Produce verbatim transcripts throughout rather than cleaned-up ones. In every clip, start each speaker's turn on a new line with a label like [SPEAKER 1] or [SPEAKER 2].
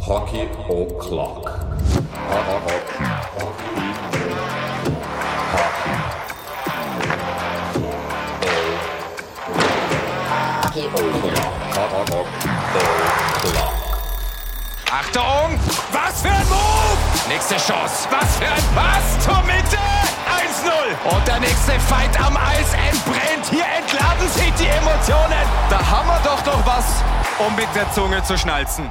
[SPEAKER 1] Hockey O'Clock. Hockey. Hockey O'Clock.
[SPEAKER 2] Achtung! Was für ein Move! Nächste Chance. Was für ein Pass zur Mitte! eins null. Und der nächste Fight am Eis entbrennt. Hier entladen sich die Emotionen. Da haben wir doch noch was, um mit der Zunge zu schnalzen.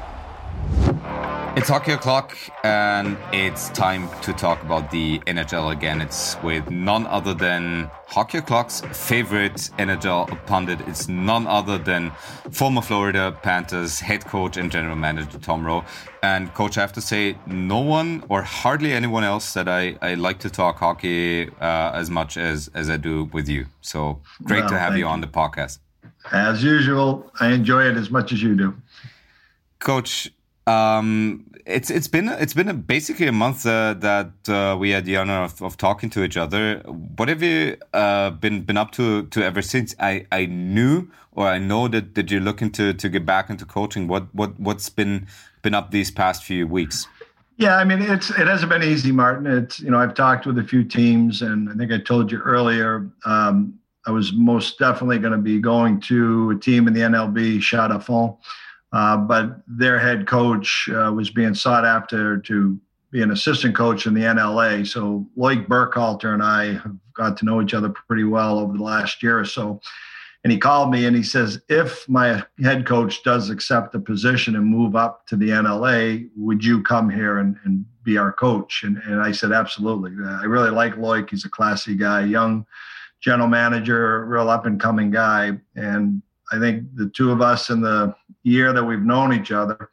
[SPEAKER 3] It's Hockey O'Clock, and it's time to talk about the N H L again. It's with none other than Hockey O'Clock's favorite N H L pundit. It's none other than former Florida Panthers head coach and general manager Tom Rowe. And coach, I have to say, no one or hardly anyone else that I, I like to talk hockey uh, as much as, as I do with you. So great
[SPEAKER 4] well,
[SPEAKER 3] to have you,
[SPEAKER 4] you
[SPEAKER 3] on the podcast.
[SPEAKER 4] As usual, I enjoy it as much as you do.
[SPEAKER 3] Coach, Um, it's it's been it's been a, basically a month uh, that uh, we had the honor of, of talking to each other. What have you uh, been been up to to ever since? I, I knew or I know that, that you're looking to, to get back into coaching. What what what's been been up these past few weeks?
[SPEAKER 4] Yeah, I mean it's it hasn't been easy, Martin. It's you know I've talked with a few teams, and I think I told you earlier. Um, I was most definitely going to be going to a team in the N L B, Chaux de Fonds. Uh, but their head coach uh, was being sought after to be an assistant coach in the N L A. So Loic Burkhalter and I have got to know each other pretty well over the last year or so. And he called me and he says, if my head coach does accept the position and move up to the N L A, would you come here and, and be our coach? And, and I said, absolutely. I really like Loic. He's a classy guy, young general manager, real up-and-coming guy. And I think the two of us in the year that we've known each other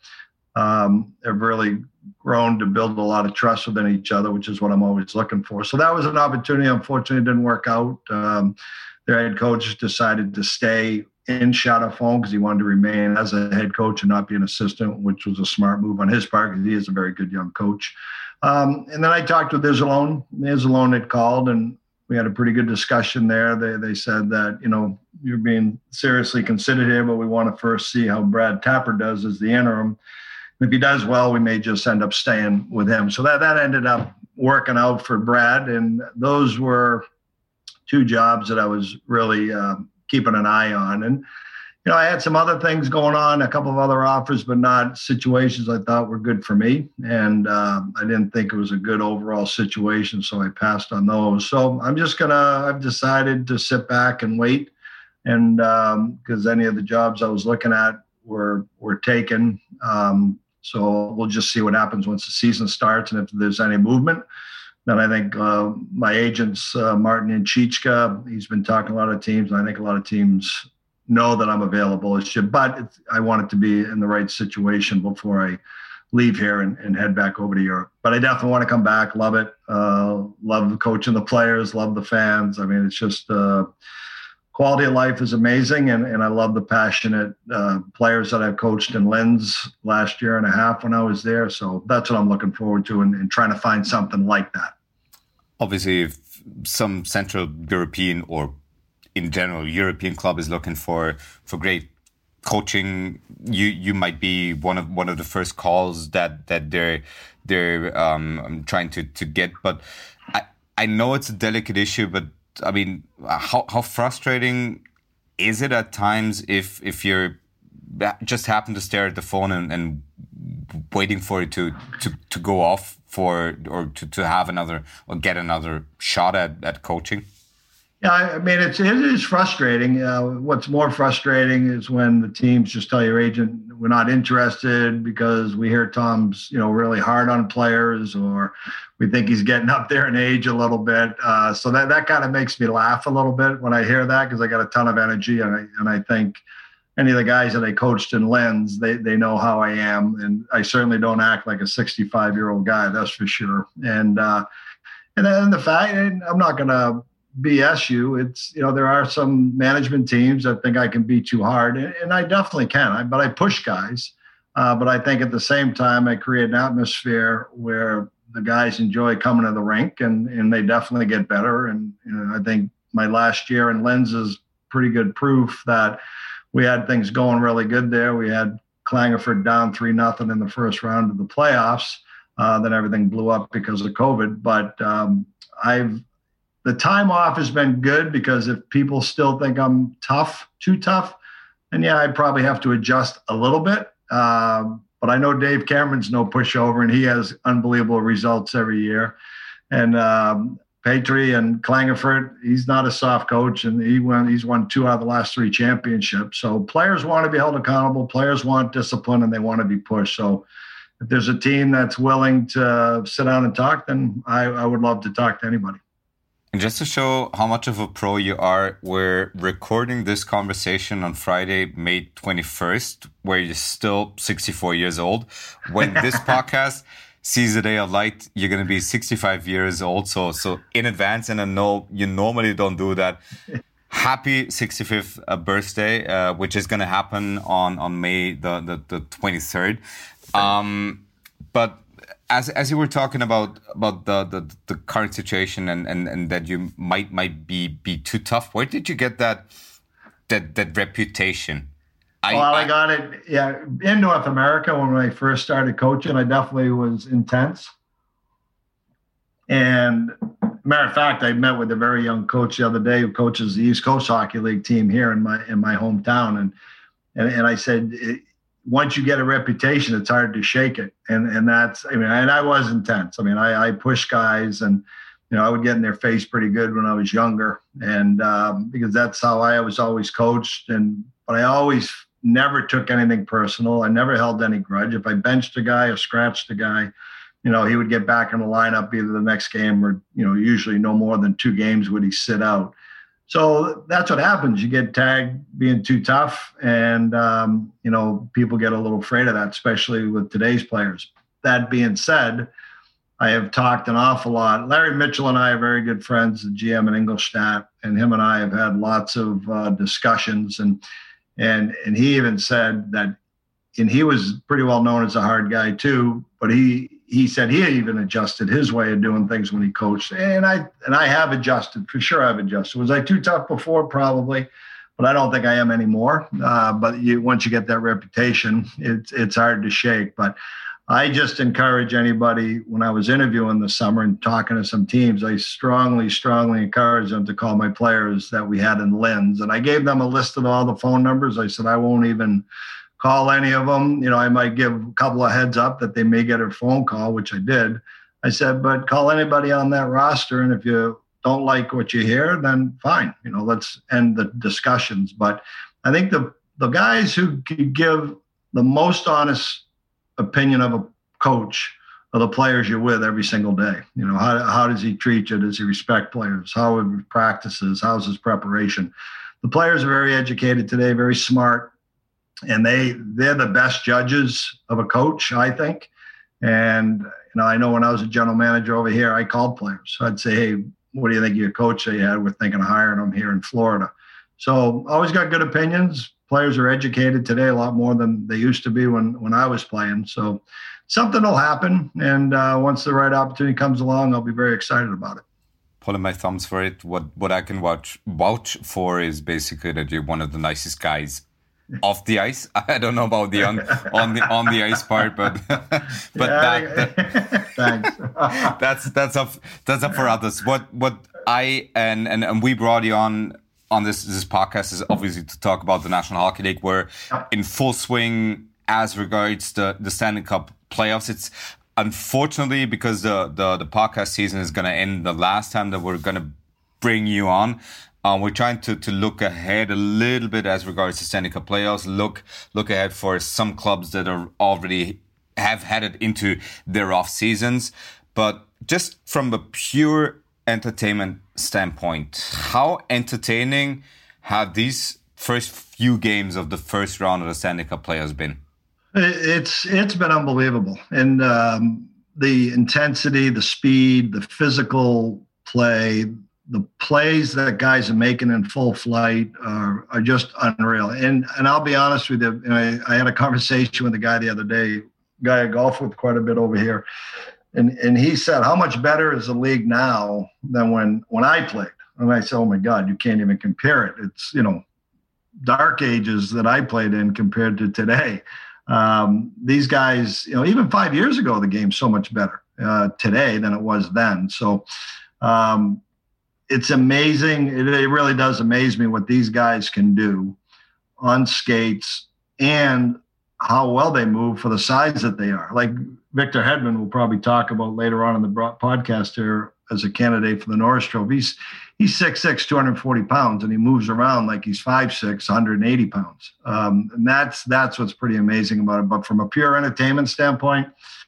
[SPEAKER 4] um, have really grown to build a lot of trust within each other, which is what I'm always looking for. So that was an opportunity. Unfortunately, it didn't work out. Um, their head coach decided to stay in Chaux de Fonds because he wanted to remain as a head coach and not be an assistant, which was a smart move on his part because he is a very good young coach. Um, and then I talked with Iserlohn. Iserlohn had called, and we had a pretty good discussion there. They they said that, you know, you're being seriously considered here, but we want to first see how Brad Tapper does as the interim. If he does well, we may just end up staying with him. So that, that ended up working out for Brad. And those were two jobs that I was really uh, keeping an eye on. And, you know, I had some other things going on, a couple of other offers, but not situations I thought were good for me. And uh, I didn't think it was a good overall situation, so I passed on those. So I'm just going to, I've decided to sit back and wait. And because um, any of the jobs I was looking at were were taken. Um, so we'll just see what happens once the season starts. And if there's any movement, then I think uh, my agents, uh, Martin and Chichka, he's been talking to a lot of teams. And I think a lot of teams know that I'm available. It's just, but it's, I want it to be in the right situation before I leave here and, and head back over to Europe. But I definitely want to come back. Love it. Uh, love coaching the players. Love the fans. I mean, it's just uh, quality of life is amazing. And, and I love the passionate uh, players that I've coached in Linz last year and a half when I was there. So that's what I'm looking forward to and, and trying to find something like that.
[SPEAKER 3] Obviously, if some Central European or in general, European club is looking for, for great coaching, you you might be one of one of the first calls that that they're they're um, trying to, to get. But I I know it's a delicate issue. But I mean, how how frustrating is it at times if if you're just happen to stare at the phone and, and waiting for it to, to, to go off for or to, to have another or get another shot at, at coaching?
[SPEAKER 4] Yeah, I mean, it's, it is frustrating. Uh, what's more frustrating is when the teams just tell your agent, we're not interested because we hear Tom's, you know, really hard on players, or we think he's getting up there in age a little bit. Uh, so that, that kind of makes me laugh a little bit when I hear that, because I got a ton of energy. And I, and I think any of the guys that I coached in Linz, they, they know how I am. And I certainly don't act like a sixty-five-year-old guy, that's for sure. And, uh, and then the fact, and I'm not going to B S you. It's, you know, there are some management teams that think I can be too hard, and, and I definitely can. I, but I push guys. Uh, but I think at the same time, I create an atmosphere where the guys enjoy coming to the rink, and, and they definitely get better. And you know, I think my last year in Linz is pretty good proof that we had things going really good there. We had Klagenfurt down three nothing in the first round of the playoffs. Uh, then everything blew up because of COVID. But um, I've the time off has been good, because if people still think I'm tough, too tough, then yeah, I'd probably have to adjust a little bit. Um, but I know Dave Cameron's no pushover, and he has unbelievable results every year. And um, Petry and Klagenfurt, he's not a soft coach, and he won. He's won two out of the last three championships. So players want to be held accountable. Players want discipline, and they want to be pushed. So if there's a team that's willing to sit down and talk, then I, I would love to talk to anybody.
[SPEAKER 3] And just to show how much of a pro you are, we're recording this conversation on Friday, May twenty-first, where you're still sixty-four years old. When this podcast sees the day of light, you're going to be sixty-five years old. So, so in advance, and I know you normally don't do that. Happy sixty-fifth uh, birthday, uh, which is going to happen on, on May the, the, the twenty-third. Um, but As as you were talking about about the, the, the current situation and, and, and that you might might be be too tough, where did you get that that that reputation? I,
[SPEAKER 4] well, I,
[SPEAKER 3] I
[SPEAKER 4] got it. Yeah, in North America when I first started coaching, I definitely was intense. And matter of fact, I met with a very young coach the other day who coaches the East Coast Hockey League team here in my in my hometown, and and and I said, It, once you get a reputation, it's hard to shake it. And and that's, I mean, and I was intense. I mean, I, I push guys, and, you know, I would get in their face pretty good when I was younger. And um, because that's how I was always coached. And, but I always never took anything personal. I never held any grudge. If I benched a guy or scratched a guy, you know, he would get back in the lineup either the next game or, you know, usually no more than two games would he sit out. So that's what happens. You get tagged being too tough, and, um, you know, people get a little afraid of that, especially with today's players. That being said, I have talked an awful lot. Larry Mitchell and I are very good friends, the G M in Ingolstadt, and him and I have had lots of uh, discussions. And, and, and he even said that, and he was pretty well known as a hard guy too, but he, he said he even adjusted his way of doing things when he coached. And I and I have adjusted, for sure I've adjusted. Was I too tough before? Probably, but I don't think I am anymore. Uh, but you, once you get that reputation, it's it's hard to shake. But I just encourage anybody, when I was interviewing this summer and talking to some teams, I strongly, strongly encourage them to call my players that we had in Linz. And I gave them a list of all the phone numbers. I said, I won't even call any of them. You know, I might give a couple of heads up that they may get a phone call, which I did. I said, but call anybody on that roster. And if you don't like what you hear, then fine. You know, let's end the discussions. But I think the, the guys who could give the most honest opinion of a coach are the players you're with every single day. You know, how, how does he treat you? Does he respect players? How are his practices? How's his preparation? The players are very educated today, very smart. And they, they're the best judges of a coach, I think. And, you know, I know when I was a general manager over here, I called players. I'd say, hey, what do you think of your coach that you had? We're thinking of hiring him here in Florida. So always got good opinions. Players are educated today a lot more than they used to be when, when I was playing. So something will happen. And uh, once the right opportunity comes along, I'll be very excited about it.
[SPEAKER 3] Pulling my thumbs for it. What, what I can watch, vouch for is basically that you're one of the nicest guys off the ice. I don't know about the on, on the on the ice part, but but
[SPEAKER 4] yeah,
[SPEAKER 3] that, that
[SPEAKER 4] thanks.
[SPEAKER 3] that's that's up that's up for others. What what I and, and and we brought you on on this this podcast is obviously to talk about the National Hockey League. We're in full swing as regards the the Stanley Cup playoffs. It's unfortunately because the the, the podcast season is going to end the last time that we're going to bring you on. Um, we're trying to, to look ahead a little bit as regards to Stanley Cup playoffs. Look look ahead for some clubs that are already have headed into their off seasons. But just from a pure entertainment standpoint, how entertaining have these first few games of the first round of the Stanley Cup playoffs been?
[SPEAKER 4] It's it's been unbelievable, and um, the intensity, the speed, the physical play. The plays that guys are making in full flight are, are just unreal. And and I'll be honest with you, I, I had a conversation with a guy the other day, a guy I golf with quite a bit over here. And and he said, how much better is the league now than when, when I played? And I said, oh my God, you can't even compare it. It's, you know, dark ages that I played in compared to today. Um, these guys, you know, even five years ago, the game's so much better uh, today than it was then. So um, it's amazing. It, it really does amaze me what these guys can do on skates and how well they move for the size that they are. Like Victor Hedman will probably talk about later on in the podcast here as a candidate for the Norris Trophy. He's he's six six, two hundred forty pounds, and he moves around like he's five six, one hundred eighty pounds. Um, and that's that's what's pretty amazing about it. But from a pure entertainment standpoint,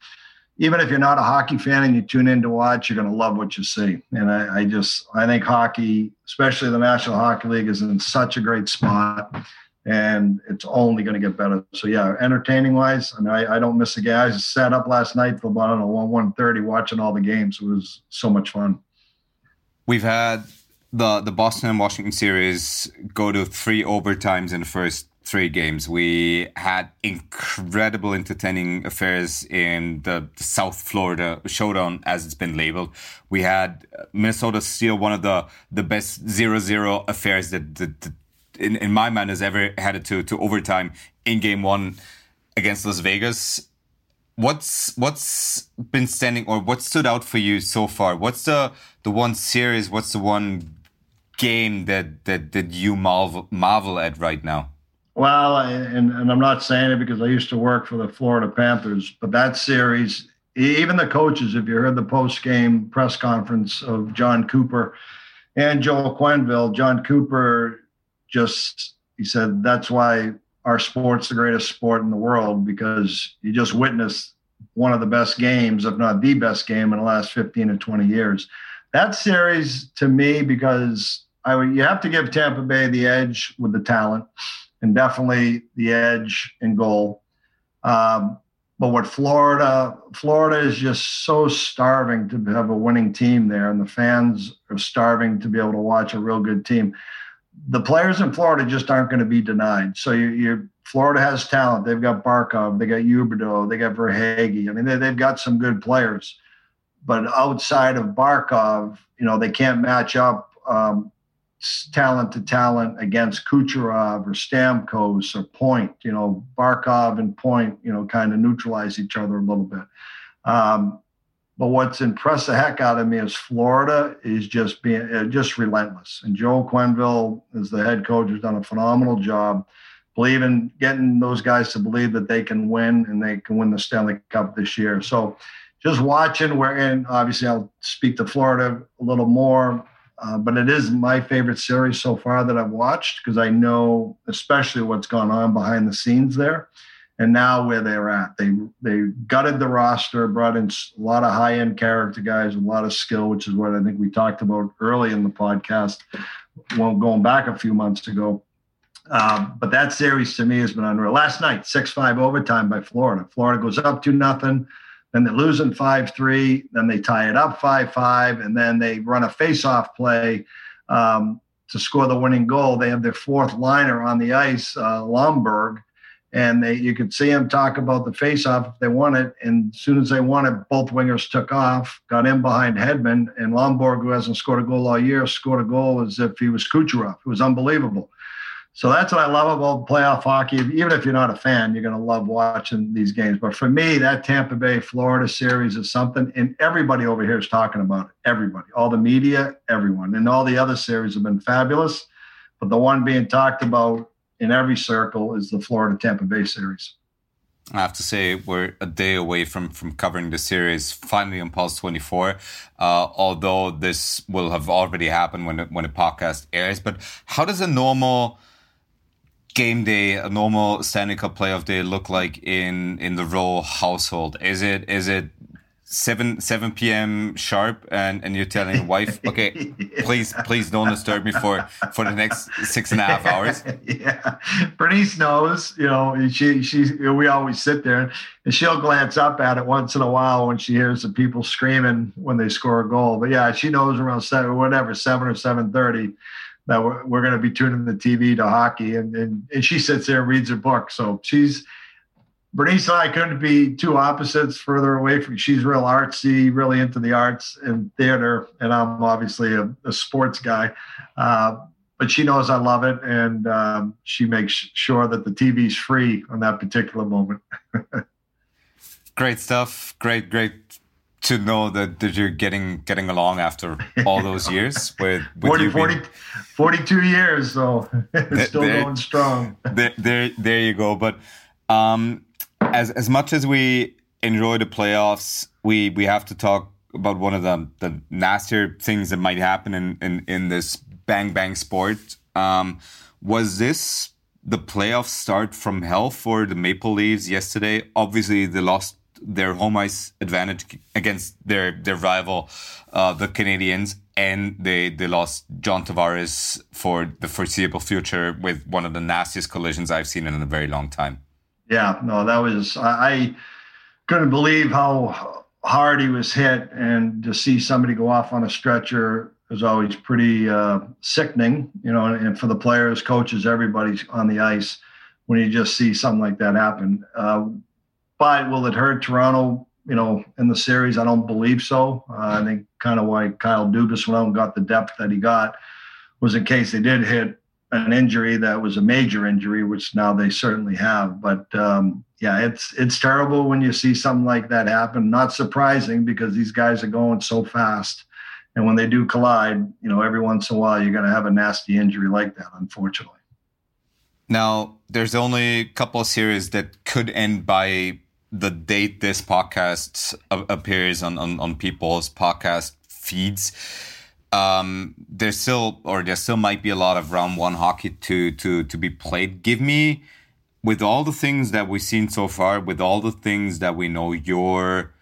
[SPEAKER 4] even if you're not a hockey fan and you tune in to watch, you're going to love what you see. And I, I just I think hockey, especially the National Hockey League, is in such a great spot. And it's only going to get better. So, yeah, entertaining-wise, I mean, I, I don't miss a game. I just sat up last night till about, I don't know, one thirty watching all the games. It was so much fun.
[SPEAKER 3] We've had the, the Boston and Washington series go to three overtimes in the first three games. We had incredible entertaining affairs in the, the South Florida showdown, as it's been labeled. We had Minnesota steal one of the, the best zero zero affairs that the, the In, in my mind, has ever had it to, to overtime in game one against Las Vegas. What's what's been standing or what stood out for you so far? What's the the one series? What's the one game that that, that you marvel marvel at right now?
[SPEAKER 4] Well, and, and I'm not saying it because I used to work for the Florida Panthers, but that series, even the coaches, if you heard the post-game press conference of John Cooper and Joel Quenneville, John Cooper just, he said, that's why our sport's the greatest sport in the world, because you just witnessed one of the best games, if not the best game in the last fifteen or twenty years. That series, to me, because I would, you have to give Tampa Bay the edge with the talent and definitely the edge in goal. Um, but what Florida, Florida is just so starving to have a winning team there, and the fans are starving to be able to watch a real good team. The players in Florida just aren't going to be denied. So you, you, Florida has talent. They've got Barkov, they got Huberdeau, they got Verhaeghe. I mean, they, they've got some good players. But outside of Barkov, you know, they can't match up um, talent to talent against Kucherov or Stamkos or Point. You know, Barkov and Point, you know, kind of neutralize each other a little bit. Um, But what's impressed the heck out of me is Florida is just being uh, just relentless. And Joel Quenneville, as the head coach, has done a phenomenal job believing, getting those guys to believe that they can win and they can win the Stanley Cup this year. So just watching, where, and obviously I'll speak to Florida a little more, uh, but it is my favorite series so far that I've watched, because I know especially what's gone on behind the scenes there. And now where they're at, they they gutted the roster, brought in a lot of high-end character guys with a lot of skill, which is what I think we talked about early in the podcast, well, going back a few months ago. Um, but that series to me has been unreal. Last night, six five overtime by Florida. Florida goes up two nothing, then they're losing five three, then they tie it up five five, and then they run a face-off play um, to score the winning goal. They have their fourth liner on the ice, uh, Lomberg. And they, you could see him talk about the face-off if they won it. And as soon as they won it, both wingers took off, got in behind Hedman. And Lomberg, who hasn't scored a goal all year, scored a goal as if he was Kucherov. It was unbelievable. So that's what I love about playoff hockey. Even if you're not a fan, you're going to love watching these games. But for me, that Tampa Bay, Florida series is something. And everybody over here is talking about it. Everybody. All the media, everyone. And all the other series have been fabulous. But the one being talked about in every circle is the Florida Tampa Bay series.
[SPEAKER 3] I have to say we're a day away from, from covering the series finally on Pulse twenty-four, uh, although this will have already happened when the, when the podcast airs. But how does a normal game day, a normal Stanley Cup playoff day look like in, in the Rowe household? Is it is it seven seven p.m. sharp, and, and you're telling your wife, okay, yeah. please please don't disturb me for, for the next six and a half hours?
[SPEAKER 4] Yeah, Bernice knows. You know, she she we always sit there, and she'll glance up at it once in a while when she hears the people screaming when they score a goal. But yeah, she knows around seven, whatever, seven or seven thirty, that we're, we're going to be tuning the T V to hockey, and, and and she sits there and reads her book. So she's. Bernice and I couldn't be two opposites further away from. She's real artsy, really into the arts and theater, and I'm obviously a, a sports guy. Uh, but she knows I love it, and um, she makes sure that the T V's free on that particular moment.
[SPEAKER 3] Great stuff. Great, great to know that, that you're getting getting along after all those years with, with
[SPEAKER 4] forty,
[SPEAKER 3] you
[SPEAKER 4] forty,
[SPEAKER 3] being,
[SPEAKER 4] forty-two years, so it's still
[SPEAKER 3] there,
[SPEAKER 4] going strong.
[SPEAKER 3] There, there, there you go. But um, as as much as we enjoy the playoffs, we we have to talk about one of the, the nastier things that might happen in, in, in this bang bang sport. Um, was this the playoff start from hell for the Maple Leafs yesterday? Obviously, they lost their home ice advantage against their their rival, uh, the Canadiens, and they they lost John Tavares for the foreseeable future with one of the nastiest collisions I've seen in a very long time.
[SPEAKER 4] Yeah, no, that was I, I couldn't believe how hard he was hit, and to see somebody go off on a stretcher is always pretty uh, sickening, you know, and for the players, coaches, everybody on the ice when you just see something like that happen. Uh, But will it hurt Toronto, you know, in the series? I don't believe so. Uh, I think kind of why Kyle Dubas went out and got the depth that he got was in case they did hit an injury that was a major injury, which now they certainly have. But um, yeah, it's it's terrible when you see something like that happen. Not surprising, because these guys are going so fast. And when they do collide, you know, every once in a while you're going to have a nasty injury like that, unfortunately.
[SPEAKER 3] Now, there's only a couple of series that could end by the date this podcast appears on, on, on people's podcast feeds. Um, there's still, or there still might be a lot of round one hockey to, to, to be played. Give me, with all the things that we've seen so far, with all the things that we know, your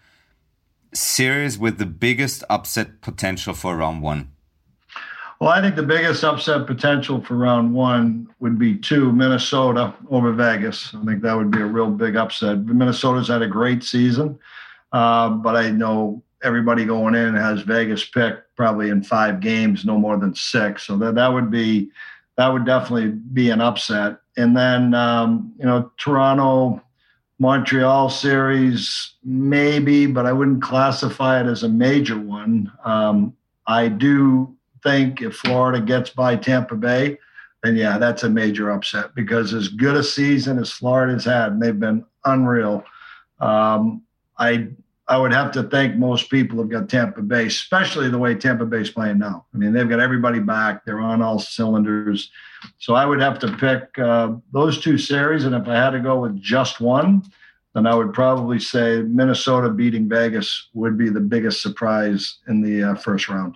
[SPEAKER 3] series with the biggest upset potential for round one.
[SPEAKER 4] Well, I think the biggest upset potential for round one would be two, Minnesota over Vegas. I think that would be a real big upset. Minnesota's had a great season, uh, but I know everybody going in has Vegas picked probably in five games, no more than six. So that, that would be, that would definitely be an upset. And then, um, you know, Toronto, Montreal series, maybe, but I wouldn't classify it as a major one. Um, I do think if Florida gets by Tampa Bay, then yeah, that's a major upset, because as good a season as Florida's had, and they've been unreal, um, I I would have to think most people have got Tampa Bay, especially the way Tampa Bay's playing now. I mean, they've got everybody back. They're on all cylinders. So I would have to pick uh, those two series, and if I had to go with just one, then I would probably say Minnesota beating Vegas would be the biggest surprise in the uh, first round.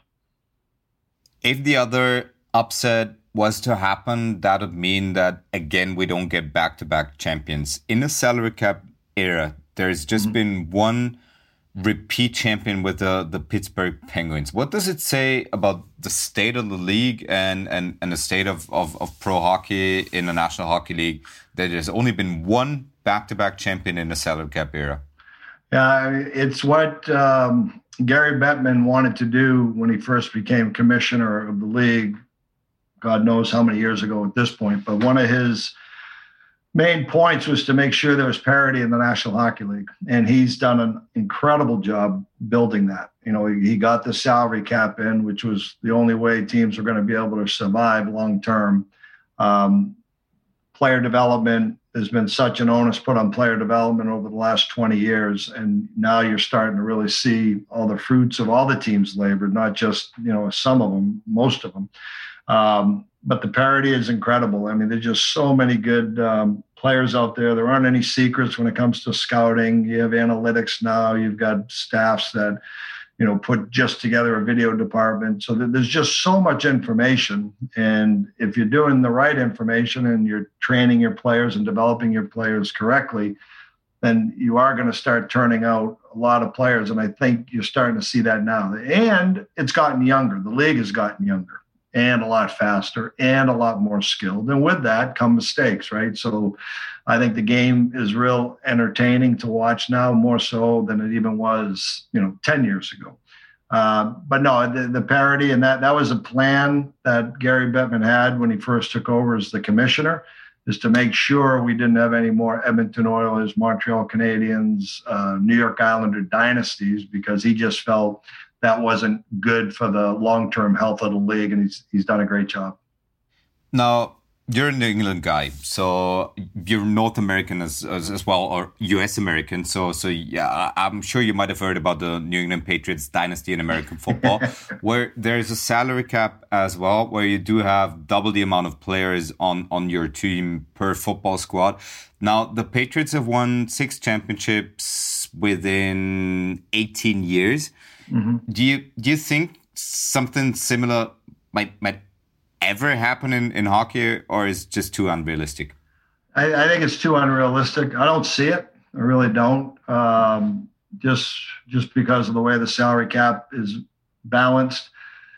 [SPEAKER 3] If the other upset was to happen, that would mean that, again, we don't get back-to-back champions. In the salary cap era, there's just mm-hmm. been one repeat champion with the, the Pittsburgh Penguins. What does it say about the state of the league and, and, and the state of, of, of pro hockey in the National Hockey League that there's only been one back-to-back champion in the salary cap era?
[SPEAKER 4] Yeah, it's what um, Gary Bettman wanted to do when he first became commissioner of the league. God knows how many years ago at this point. But one of his main points was to make sure there was parity in the National Hockey League. And he's done an incredible job building that. You know, he, he got the salary cap in, which was the only way teams were going to be able to survive long term. Um, player development, there's been such an onus put on player development over the last twenty years. And now you're starting to really see all the fruits of all the teams' labor, not just, you know, some of them, most of them. Um, but the parity is incredible. I mean, there's just so many good um, players out there. There aren't any secrets when it comes to scouting. You have analytics now. You've got staffs that, you know, put just together a video department. So there's just so much information. And if you're doing the right information and you're training your players and developing your players correctly, then you are going to start turning out a lot of players. And I think you're starting to see that now. And it's gotten younger. The league has gotten younger and a lot faster and a lot more skilled. And with that come mistakes, right? So I think the game is real entertaining to watch now, more so than it even was, you know, ten years ago. Uh, but no, the, the parity, and that that was a plan that Gary Bettman had when he first took over as the commissioner, is to make sure we didn't have any more Edmonton Oilers, Montreal Canadiens, uh, New York Islander dynasties, because he just felt that wasn't good for the long-term health of the league, and he's he's done a great job.
[SPEAKER 3] Now, you're a New England guy, so you're North American as, as as well, or U S American. So, so yeah, I'm sure you might have heard about the New England Patriots dynasty in American football, where there's a salary cap as well, where you do have double the amount of players on, on your team per football squad. Now, the Patriots have won six championships within eighteen years. Mm-hmm. Do you do you think something similar might might ever happen in, in hockey, or is it just too unrealistic?
[SPEAKER 4] I, I think it's too unrealistic. I don't see it. I really don't. Um, just just because of the way the salary cap is balanced.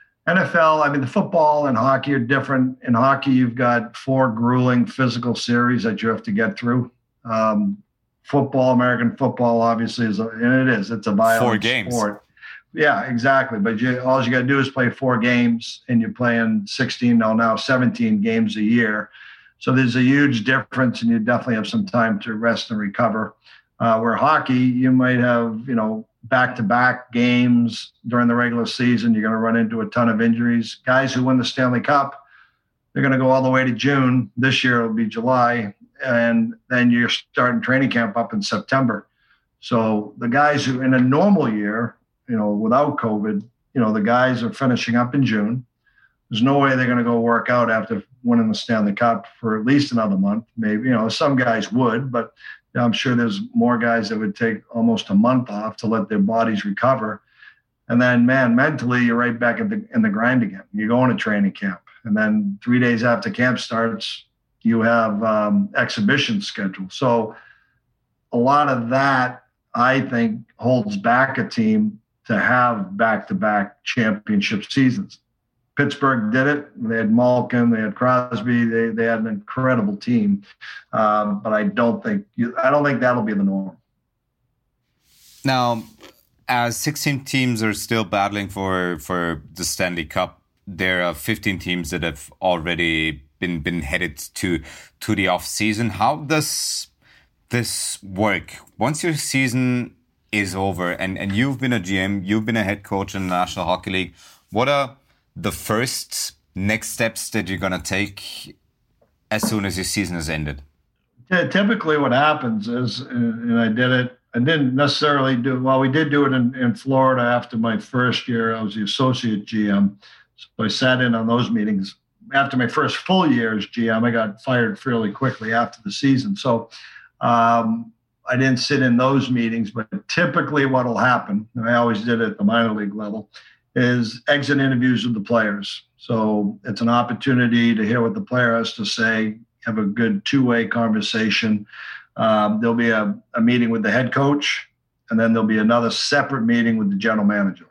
[SPEAKER 4] N F L, I mean, the football and hockey are different. In hockey, you've got four grueling physical series that you have to get through. Um, football, American football, obviously, is a, and it is. It's a violent
[SPEAKER 3] four games.
[SPEAKER 4] sport. Yeah, exactly. But you, all you got to do is play four games, and you're playing sixteen, no, now seventeen games a year. So there's a huge difference, and you definitely have some time to rest and recover. Uh, where hockey, you might have, you know, back-to-back games during the regular season. You're going to run into a ton of injuries. Guys who win the Stanley Cup, they're going to go all the way to June. This year it'll be July, and then you're starting training camp up in September. So the guys who, in a normal year, you know, without COVID, you know, the guys are finishing up in June. There's no way they're going to go work out after winning the Stanley Cup for at least another month. Maybe, you know, some guys would, but I'm sure there's more guys that would take almost a month off to let their bodies recover. And then, man, mentally, you're right back in the, in the grind again. You go into training camp. And then three days after camp starts, you have um, exhibition schedule. So a lot of that, I think, holds back a team to have back-to-back championship seasons. Pittsburgh did it. They had Malkin, they had Crosby, they they had an incredible team. Um, but I don't think I don't think that'll be the norm.
[SPEAKER 3] Now, as sixteen teams are still battling for for the Stanley Cup, there are fifteen teams that have already been been headed to to the off season. How does this work once your season is over and, and you've been a G M, you've been a head coach in the National Hockey League? What are the first next steps that you're going to take as soon as your season has ended?
[SPEAKER 4] Yeah, typically what happens is, and I did it, I didn't necessarily do, well, we did do it in, in Florida after my first year. I was the associate G M. So I sat in on those meetings. After my first full year as G M, I got fired fairly quickly after the season. So um, I didn't sit in those meetings, but typically what will happen, and I always did it at the minor league level, is exit interviews with the players. So it's an opportunity to hear what the player has to say, have a good two-way conversation. Um, there'll be a, a meeting with the head coach, and then there'll be another separate meeting with the general manager.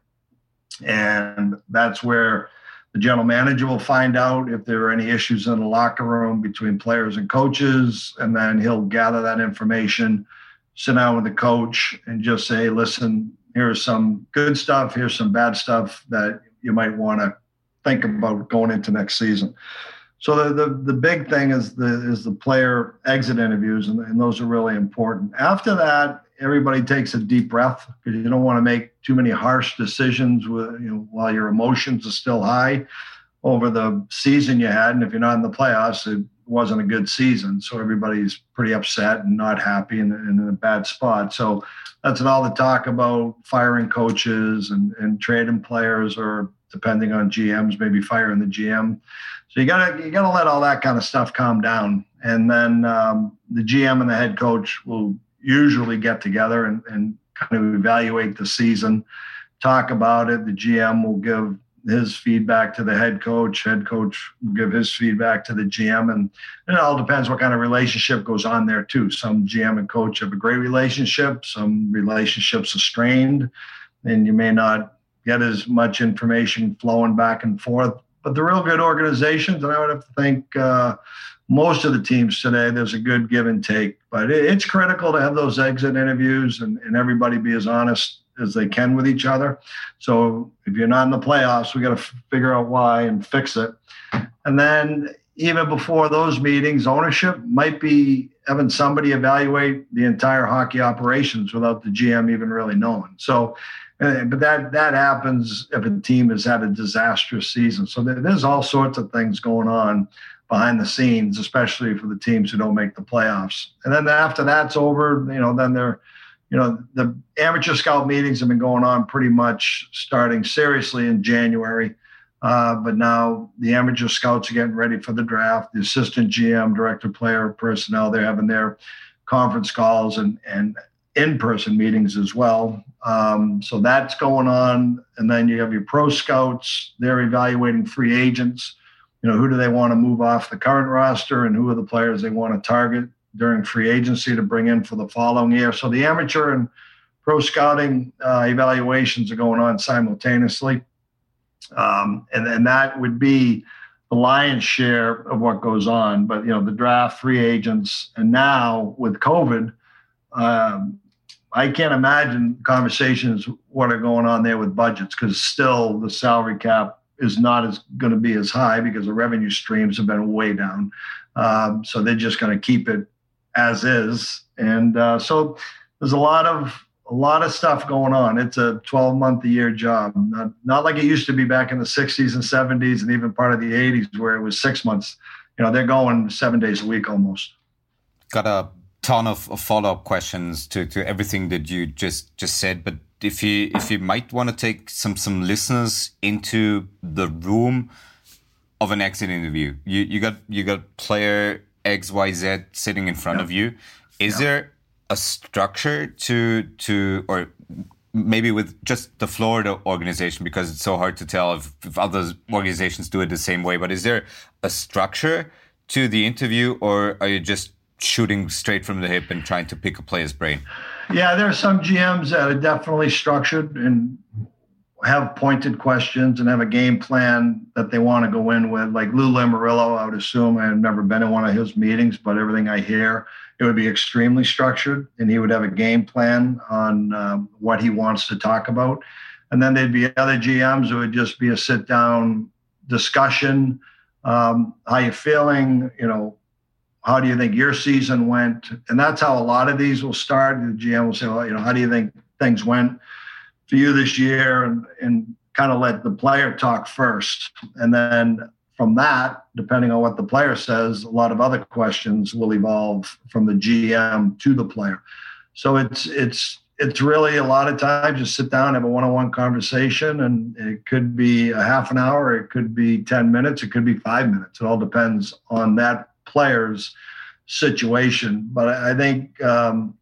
[SPEAKER 4] And that's where the general manager will find out if there are any issues in the locker room between players and coaches, and then he'll gather that information, sit down with the coach, and just say, listen, here's some good stuff, here's some bad stuff that you might want to think about going into next season. So the, the, the big thing is the is the player exit interviews, and, and those are really important. After that, everybody takes a deep breath because you don't want to make too many harsh decisions with, you know, while your emotions are still high over the season you had. And if you're not in the playoffs, it wasn't a good season. So everybody's pretty upset and not happy and, and in a bad spot. So that's all the talk about firing coaches and, and trading players, or depending on G Ms, maybe firing the G M. So you gotta you gotta let all that kind of stuff calm down, and then um, the G M and the head coach will usually get together and, and kind of evaluate the season, talk about it. The G M will give his feedback to the head coach. Head coach will give his feedback to the G M, and it all depends what kind of relationship goes on there too. Some G M and coach have a great relationship. Some relationships are strained, and you may not get as much information flowing back and forth. But they're real good organizations, and I would have to think uh, most of the teams today, there's a good give and take. But it, it's critical to have those exit interviews and, and everybody be as honest as they can with each other. So if you're not in the playoffs, we got to f- figure out why and fix it. And then even before those meetings, ownership might be having somebody evaluate the entire hockey operations without the G M even really knowing. So, uh, but that that happens if a team has had a disastrous season. So there, there's all sorts of things going on behind the scenes, especially for the teams who don't make the playoffs. And then after that's over, you know, then they're, you know, the amateur scout meetings have been going on pretty much starting seriously in January. Uh, but now the amateur scouts are getting ready for the draft. The assistant G M, director, player, personnel, they're having their conference calls and, and in-person meetings as well. Um, so that's going on. And then you have your pro scouts. They're evaluating free agents. You know, who do they want to move off the current roster and who are the players they want to target during free agency to bring in for the following year. So the amateur and pro scouting uh, evaluations are going on simultaneously. Um, and, and that would be the lion's share of what goes on. But, you know, the draft, free agents, and now with COVID, um, I can't imagine conversations what are going on there with budgets, because still the salary cap is not as going to be as high because the revenue streams have been way down. Um, so they're just going to keep it as is. And uh, so there's a lot of a lot of stuff going on. It's a twelve month a year job, not, not like it used to be back in the sixties and seventies and even part of the eighties where it was six months. You know, they're going seven days a week almost.
[SPEAKER 3] Got a ton of, of follow-up questions to, to everything that you just, just said, but if you if you might want to take some some listeners into the room of an exit interview, you you got you got player X Y Z sitting in front yep. of you. Is yep. there a structure to to or maybe with just the Florida organization, because it's so hard to tell if, if other organizations do it the same way, but is there a structure to the interview, or are you just shooting straight from the hip and trying to pick a player's brain?
[SPEAKER 4] Yeah, there are some G Ms that are definitely structured and have pointed questions and have a game plan that they want to go in with. Like Lou Lamoriello, I would assume, I have never been in one of his meetings, but everything I hear, it would be extremely structured, and he would have a game plan on um, what he wants to talk about. And then there'd be other G Ms who would just be a sit-down discussion. Um, how you feeling? You know, how do you think your season went? And that's how a lot of these will start. The G M will say, well, you know, how do you think things went for you this year? And, and kind of let the player talk first. And then from that, depending on what the player says, a lot of other questions will evolve from the G M to the player. So it's it's it's really a lot of times just sit down, have a one-on-one conversation, and it could be a half an hour, it could be ten minutes, it could be five minutes. It all depends on that player's situation. But I think um,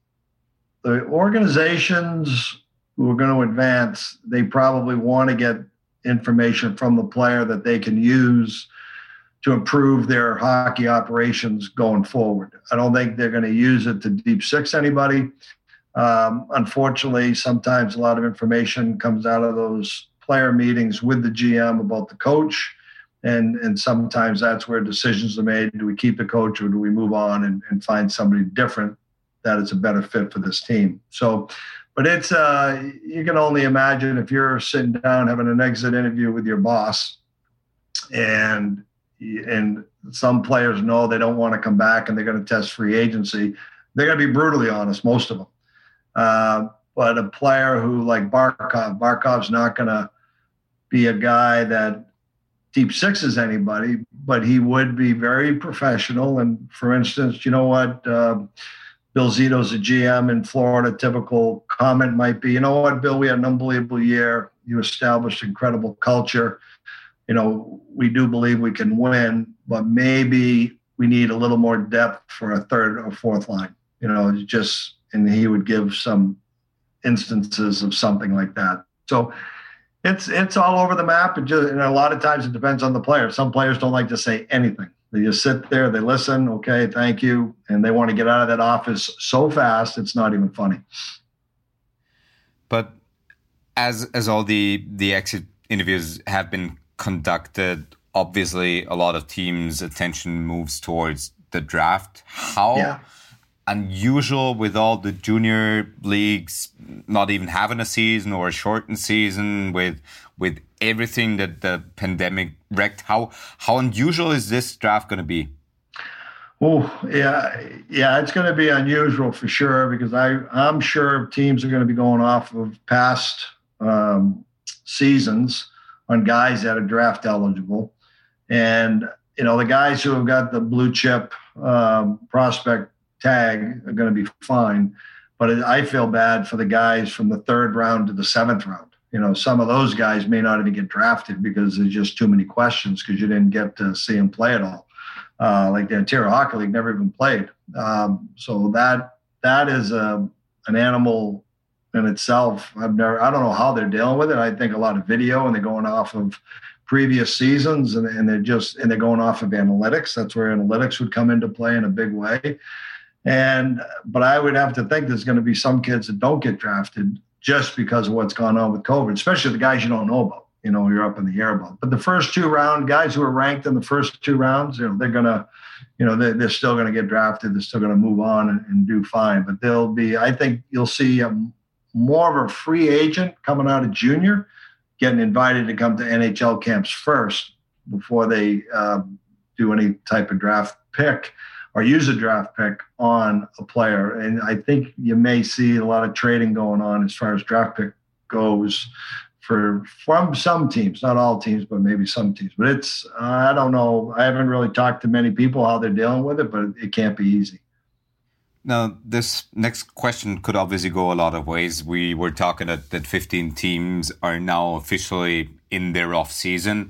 [SPEAKER 4] the organizations who are going to advance, they probably want to get information from the player that they can use to improve their hockey operations going forward. I don't think they're going to use it to deep six anybody. Um, unfortunately, sometimes a lot of information comes out of those player meetings with the G M about the coach. And, and sometimes that's where decisions are made. Do we keep the coach or do we move on and, and find somebody different that is a better fit for this team? So, but it's, uh, you can only imagine if you're sitting down having an exit interview with your boss, and and some players know they don't want to come back and they're going to test free agency. They're going to be brutally honest, most of them. Uh, but a player who like Barkov, Barkov's not going to be a guy that deep sixes anybody, but he would be very professional. And for instance, you know what? Uh, Bill Zito's a G M in Florida. Typical comment might be, you know what, Bill, we had an unbelievable year. You established incredible culture. You know, we do believe we can win, but maybe we need a little more depth for a third or fourth line. You know, just, and he would give some instances of something like that. So it's it's all over the map. And, just, and a lot of times it depends on the player. Some players don't like to say anything. They just sit there, they listen, okay, thank you, and they want to get out of that office so fast, it's not even funny.
[SPEAKER 3] But as as all the, the exit interviews have been conducted, obviously a lot of teams' attention moves towards the draft. How yeah. unusual with all the junior leagues not even having a season or a shortened season, with with everything that the pandemic wrecked. How how unusual is this draft going to be?
[SPEAKER 4] Oh, yeah, yeah, it's going to be unusual for sure, because I, I'm sure teams are going to be going off of past um, seasons on guys that are draft eligible. And you know, the guys who have got the blue chip um, prospect tag are going to be fine. But it, I feel bad for the guys from the third round to the seventh round. You know, some of those guys may not even get drafted because there's just too many questions because you didn't get to see them play at all. Uh, like the Ontario Hockey League never even played. Um, so that that is a, an animal in itself. I've never, I don't know how they're dealing with it. I think a lot of video and they're going off of previous seasons and, and they're just, and they're going off of analytics. That's where analytics would come into play in a big way. And, but I would have to think there's going to be some kids that don't get drafted just because of what's gone on with COVID, especially the guys you don't know about, you know, you're up in the air about. But the first two round guys who are ranked in the first two rounds, you know, they're going to, you know, they're, they're still going to get drafted. They're still going to move on and, and do fine. But they'll be, I think you'll see a, more of a free agent coming out of junior, getting invited to come to N H L camps first before they uh, do any type of draft pick or use a draft pick on a player. And I think you may see a lot of trading going on as far as draft pick goes for from some teams, not all teams, but maybe some teams. But it's, uh, I don't know. I haven't really talked to many people how they're dealing with it, but it can't be easy.
[SPEAKER 3] Now, this next question could obviously go a lot of ways. We were talking that, that fifteen teams are now officially in their off season.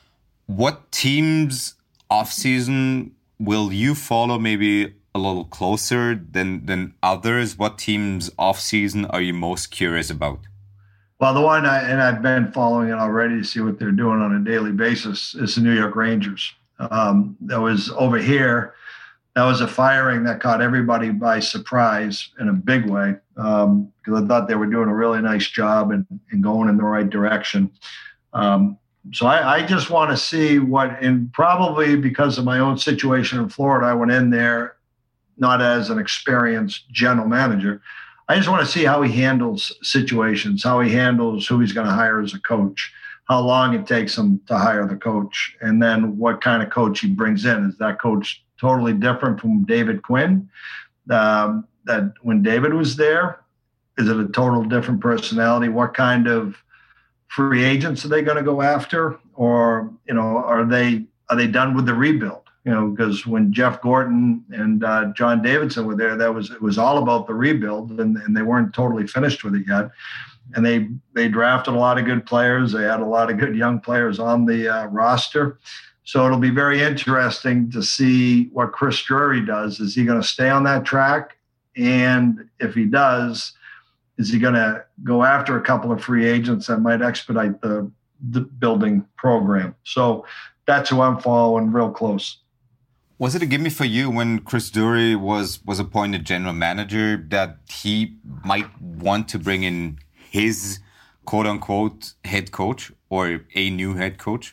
[SPEAKER 3] What teams off season will you follow maybe a little closer than, than others? What teams off season are you most curious about?
[SPEAKER 4] Well, the one, I, and I've been following it already to see what they're doing on a daily basis, is the New York Rangers. Um, that was over here. That was a firing that caught everybody by surprise in a big way um, because I thought they were doing a really nice job and, and going in the right direction. Um, so I, I just want to see what, and probably because of my own situation in Florida, I went in there not as an experienced general manager. I just want to see how he handles situations, how he handles who he's going to hire as a coach, how long it takes him to hire the coach, and then what kind of coach he brings in. Is that coach totally different from David Quinn? Um, that when David was there, is it a total different personality? What kind of free agents are they going to go after? Or, you know, are they are they done with the rebuild? You know, because when Jeff Gorton and uh, John Davidson were there, that was it was all about the rebuild, and, and they weren't totally finished with it yet. And they they drafted a lot of good players. They had a lot of good young players on the uh, roster. So it'll be very interesting to see what Chris Drury does. Is he going to stay on that track? And if he does, is he going to go after a couple of free agents that might expedite the, the building program? So that's who I'm following real close.
[SPEAKER 3] Was it a gimme for you when Chris Drury was, was appointed general manager that he might want to bring in his quote-unquote head coach or a new head coach?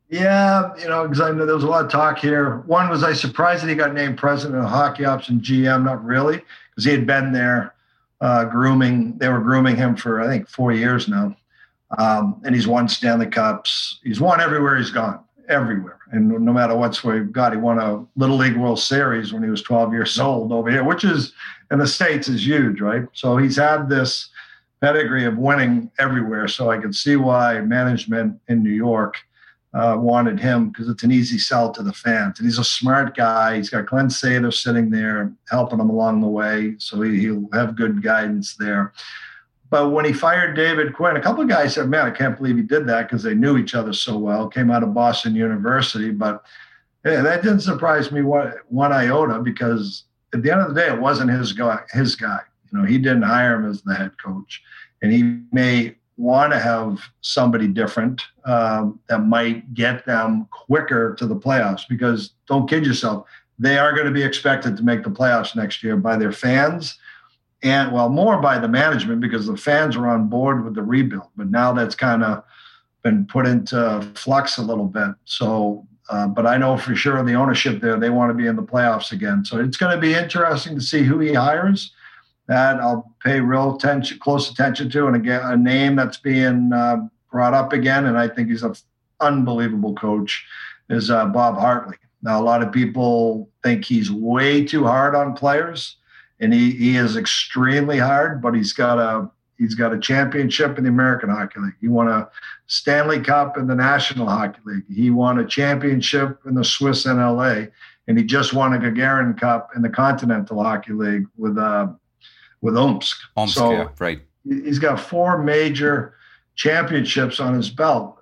[SPEAKER 4] Yeah, you know, because I know there was a lot of talk here. One, was I surprised that he got named president of hockey ops and G M? Not really, because he had been there uh, grooming. They were grooming him for, I think, four years now. Um, and he's won Stanley Cups. He's won everywhere he's gone, everywhere. And no matter what's where he got, he won a Little League World Series when he was twelve years old over here, which is, in the States, is huge, right? So he's had this pedigree of winning everywhere. So I can see why management in New York Uh, wanted him, because it's an easy sell to the fans. And he's a smart guy. He's got Glenn Sather sitting there helping him along the way, so he, he'll have good guidance there. But when he fired David Quinn, a couple of guys said, man, I can't believe he did that, because they knew each other so well, came out of Boston University. But yeah, that didn't surprise me one, one iota, because at the end of the day, it wasn't his guy. His guy. You know, he didn't hire him as the head coach. And he may want to have somebody different um, that might get them quicker to the playoffs, because don't kid yourself, they are going to be expected to make the playoffs next year by their fans and, well, more by the management, because the fans are on board with the rebuild. But now that's kind of been put into flux a little bit. So, uh, but I know for sure the ownership there, they want to be in the playoffs again. So it's going to be interesting to see who he hires. That I'll pay real attention, close attention to, and again, a name that's being uh, brought up again, and I think he's an unbelievable coach, is uh, Bob Hartley. Now, a lot of people think he's way too hard on players, and he, he is extremely hard, but he's got a He's got a championship in the American Hockey League. He won a Stanley Cup in the National Hockey League. He won a championship in the Swiss N L A, and he just won a Gagarin Cup in the Continental Hockey League with uh, with Omsk.
[SPEAKER 3] Omsk,
[SPEAKER 4] so
[SPEAKER 3] yeah, right.
[SPEAKER 4] He's got four major championships on his belt.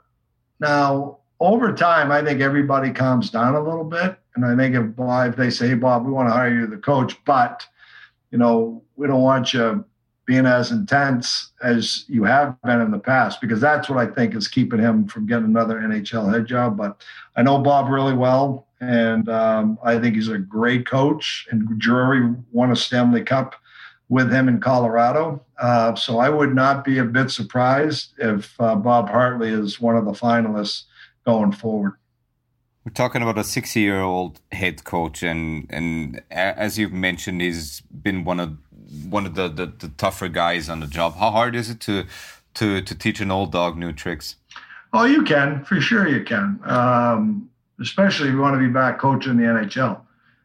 [SPEAKER 4] Now, over time, I think everybody calms down a little bit. And I think if, if they say, hey, Bob, we want to hire you the coach, but, you know, we don't want you being as intense as you have been in the past, because that's what I think is keeping him from getting another N H L head job. But I know Bob really well, and um, I think he's a great coach. And Drury won a Stanley Cup with him in Colorado. Uh, so I would not be a bit surprised if uh, Bob Hartley is one of the finalists going forward.
[SPEAKER 3] We're talking about a sixty-year-old head coach, and and as you've mentioned, he's been one of one of the, the, the tougher guys on the job. How hard is it to to to teach an old dog new tricks?
[SPEAKER 4] Oh, you can, for sure you can. Um, especially if you want to be back coaching the N H L.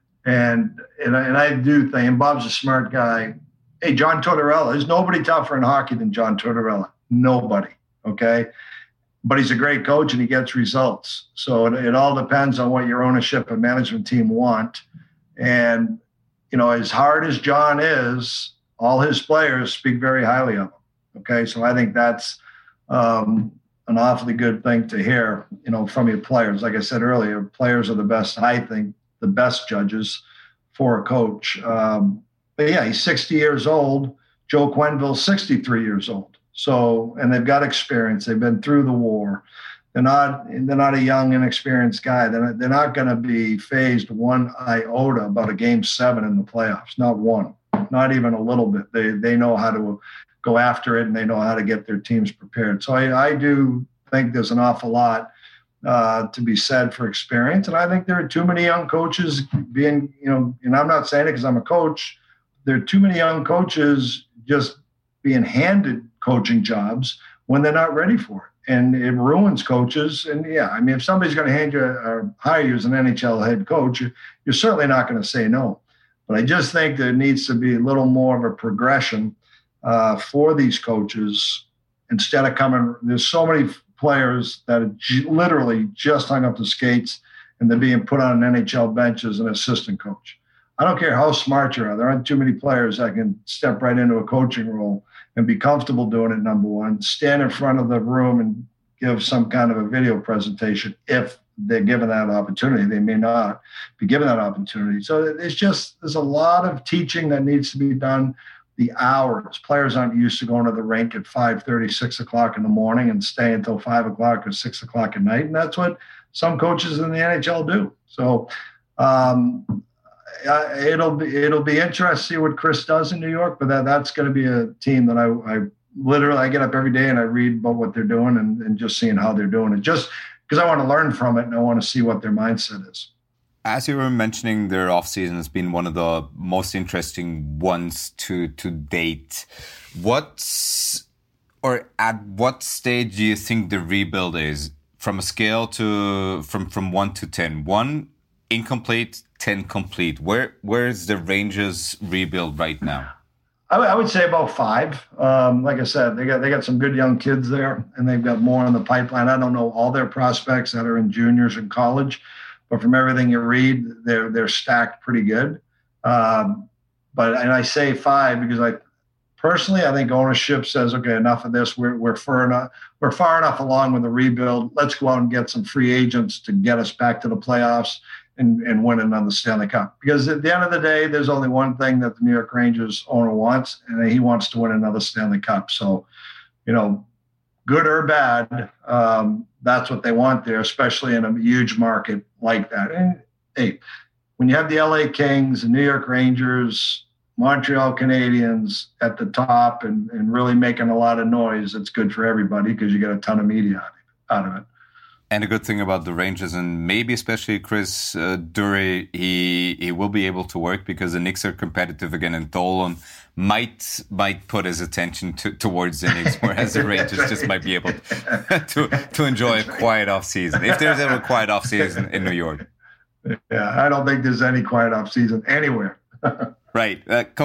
[SPEAKER 4] And and I, and I do think, and Bob's a smart guy. Hey, John Tortorella, there's nobody tougher in hockey than John Tortorella. Nobody, okay? But he's a great coach and he gets results. So it, it all depends on what your ownership and management team want. And, you know, as hard as John is, all his players speak very highly of him. Okay. So I think that's um, an awfully good thing to hear, you know, from your players. Like I said earlier, players are the best, I think, the best judges for a coach. Um, but yeah, he's sixty years old. Joe Quenneville's sixty-three years old. So, and they've got experience. They've been through the war. They're not, they're not a young, inexperienced guy. They're not, they're not going to be phased one iota about a game seven in the playoffs. Not one, not even a little bit. They, they know how to go after it, and they know how to get their teams prepared. So I, I do think there's an awful lot uh, to be said for experience. And I think there are too many young coaches being, you know, and I'm not saying it because I'm a coach. There are too many young coaches just being handed coaching jobs when they're not ready for it. And it ruins coaches. And yeah, I mean, if somebody's going to hand you or hire you as an N H L head coach, you're certainly not going to say no. But I just think there needs to be a little more of a progression uh, for these coaches instead of coming. There's so many players that are j- literally just hung up the skates and they're being put on an N H L bench as an assistant coach. I don't care how smart you are. There aren't too many players that can step right into a coaching role and be comfortable doing it, number one, stand in front of the room and give some kind of a video presentation if they're given that opportunity. They may not be given that opportunity. So it's just, there's a lot of teaching that needs to be done. The hours, players aren't used to going to the rink at five thirty, six o'clock in the morning and stay until five o'clock or six o'clock at night. And that's what some coaches in the N H L do. So um, it'll be, it'll be interesting to see what Chris does in New York, but that, that's going to be a team that I, I literally, I get up every day and I read about what they're doing and, and just seeing how they're doing it, just because I want to learn from it and I want to see what their mindset is.
[SPEAKER 3] As you were mentioning, their offseason has been one of the most interesting ones to to date. What's, or at what stage do you think the rebuild is, from a scale to from from one to ten? One incomplete, ten complete. Where where is the Rangers rebuild right now?
[SPEAKER 4] I, I would say about five. Um, like I said, they got they got some good young kids there, and they've got more in the pipeline. I don't know all their prospects that are in juniors and college, but from everything you read, they're they're stacked pretty good. Um, but and I say five because I personally I think ownership says, okay, enough of this. We're we're far enough we're far enough along with the rebuild. Let's go out and get some free agents to get us back to the playoffs and, and win another Stanley Cup. Because at the end of the day, there's only one thing that the New York Rangers owner wants, and he wants to win another Stanley Cup. So, you know, good or bad, um, that's what they want there, especially in a huge market like that. And hey, when you have the L A Kings, the New York Rangers, Montreal Canadiens at the top and, and really making a lot of noise, it's good for everybody because you get a ton of media out of it.
[SPEAKER 3] And a good thing about the Rangers, and maybe especially Chris uh, Drury, he he will be able to work because the Knicks are competitive again, and Dolan might might put his attention to, towards the Knicks, whereas the Rangers just might be able to to enjoy a quiet off season, if there's ever a quiet off season in New York.
[SPEAKER 4] Yeah, I don't think there's any quiet off season anywhere.
[SPEAKER 3] Right, uh, Coach.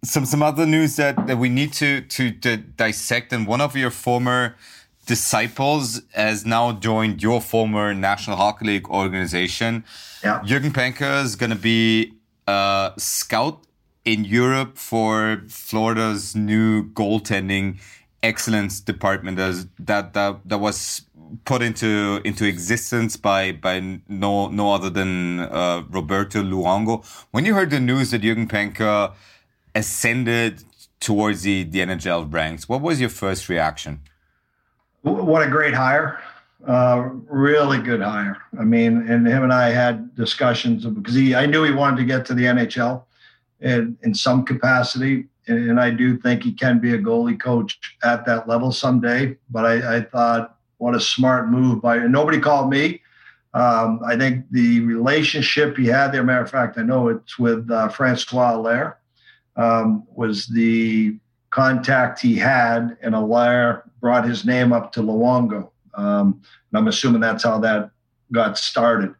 [SPEAKER 3] some some other news that, that we need to, to to dissect. And one of your former disciples has now joined your former National Hockey League organization.
[SPEAKER 4] Yeah.
[SPEAKER 3] Jürgen Panker is going to be a scout in Europe for Florida's new goaltending excellence department that that that, that was put into into existence by by no no other than uh, Roberto Luongo. When you heard the news that Jürgen Panker ascended towards the, the N H L ranks, what was your first reaction?
[SPEAKER 4] What a great hire. Uh, really good hire. I mean, and him and I had discussions because he, I knew he wanted to get to the N H L in, in some capacity. And, and I do think he can be a goalie coach at that level someday. But I, I thought, what a smart move by, and nobody called me. Um, I think the relationship he had there, matter of fact, I know it's with uh, Francois Allaire, um, was the contact he had, and Allaire brought his name up to Luongo. Um, and I'm assuming that's how that got started.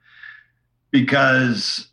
[SPEAKER 4] Because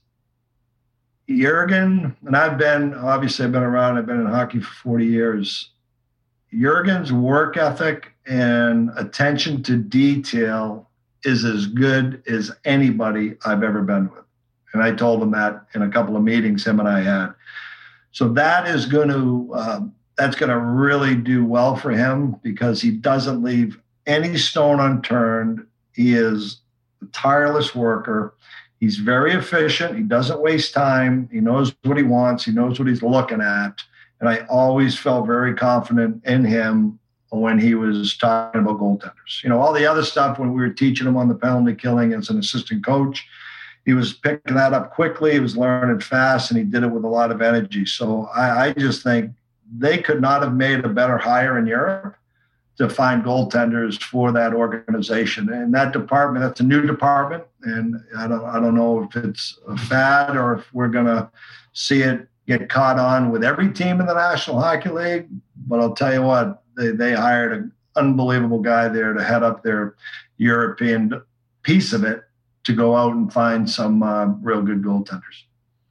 [SPEAKER 4] Jürgen, and I've been, obviously I've been around, I've been in hockey for forty years. Jürgen's work ethic and attention to detail is as good as anybody I've ever been with. And I told him that in a couple of meetings him and I had. So that is going to, uh, that's going to really do well for him because he doesn't leave any stone unturned. He is a tireless worker. He's very efficient. He doesn't waste time. He knows what he wants. He knows what he's looking at. And I always felt very confident in him when he was talking about goaltenders. You know, all the other stuff when we were teaching him on the penalty killing as an assistant coach, he was picking that up quickly. He was learning fast, and he did it with a lot of energy. So I, I just think they could not have made a better hire in Europe to find goaltenders for that organization. And that department, that's a new department. And I don't, I don't know if it's a fad or if we're going to see it get caught on with every team in the National Hockey League. But I'll tell you what, they, they hired an unbelievable guy there to head up their European piece of it to go out and find some uh, real good goaltenders.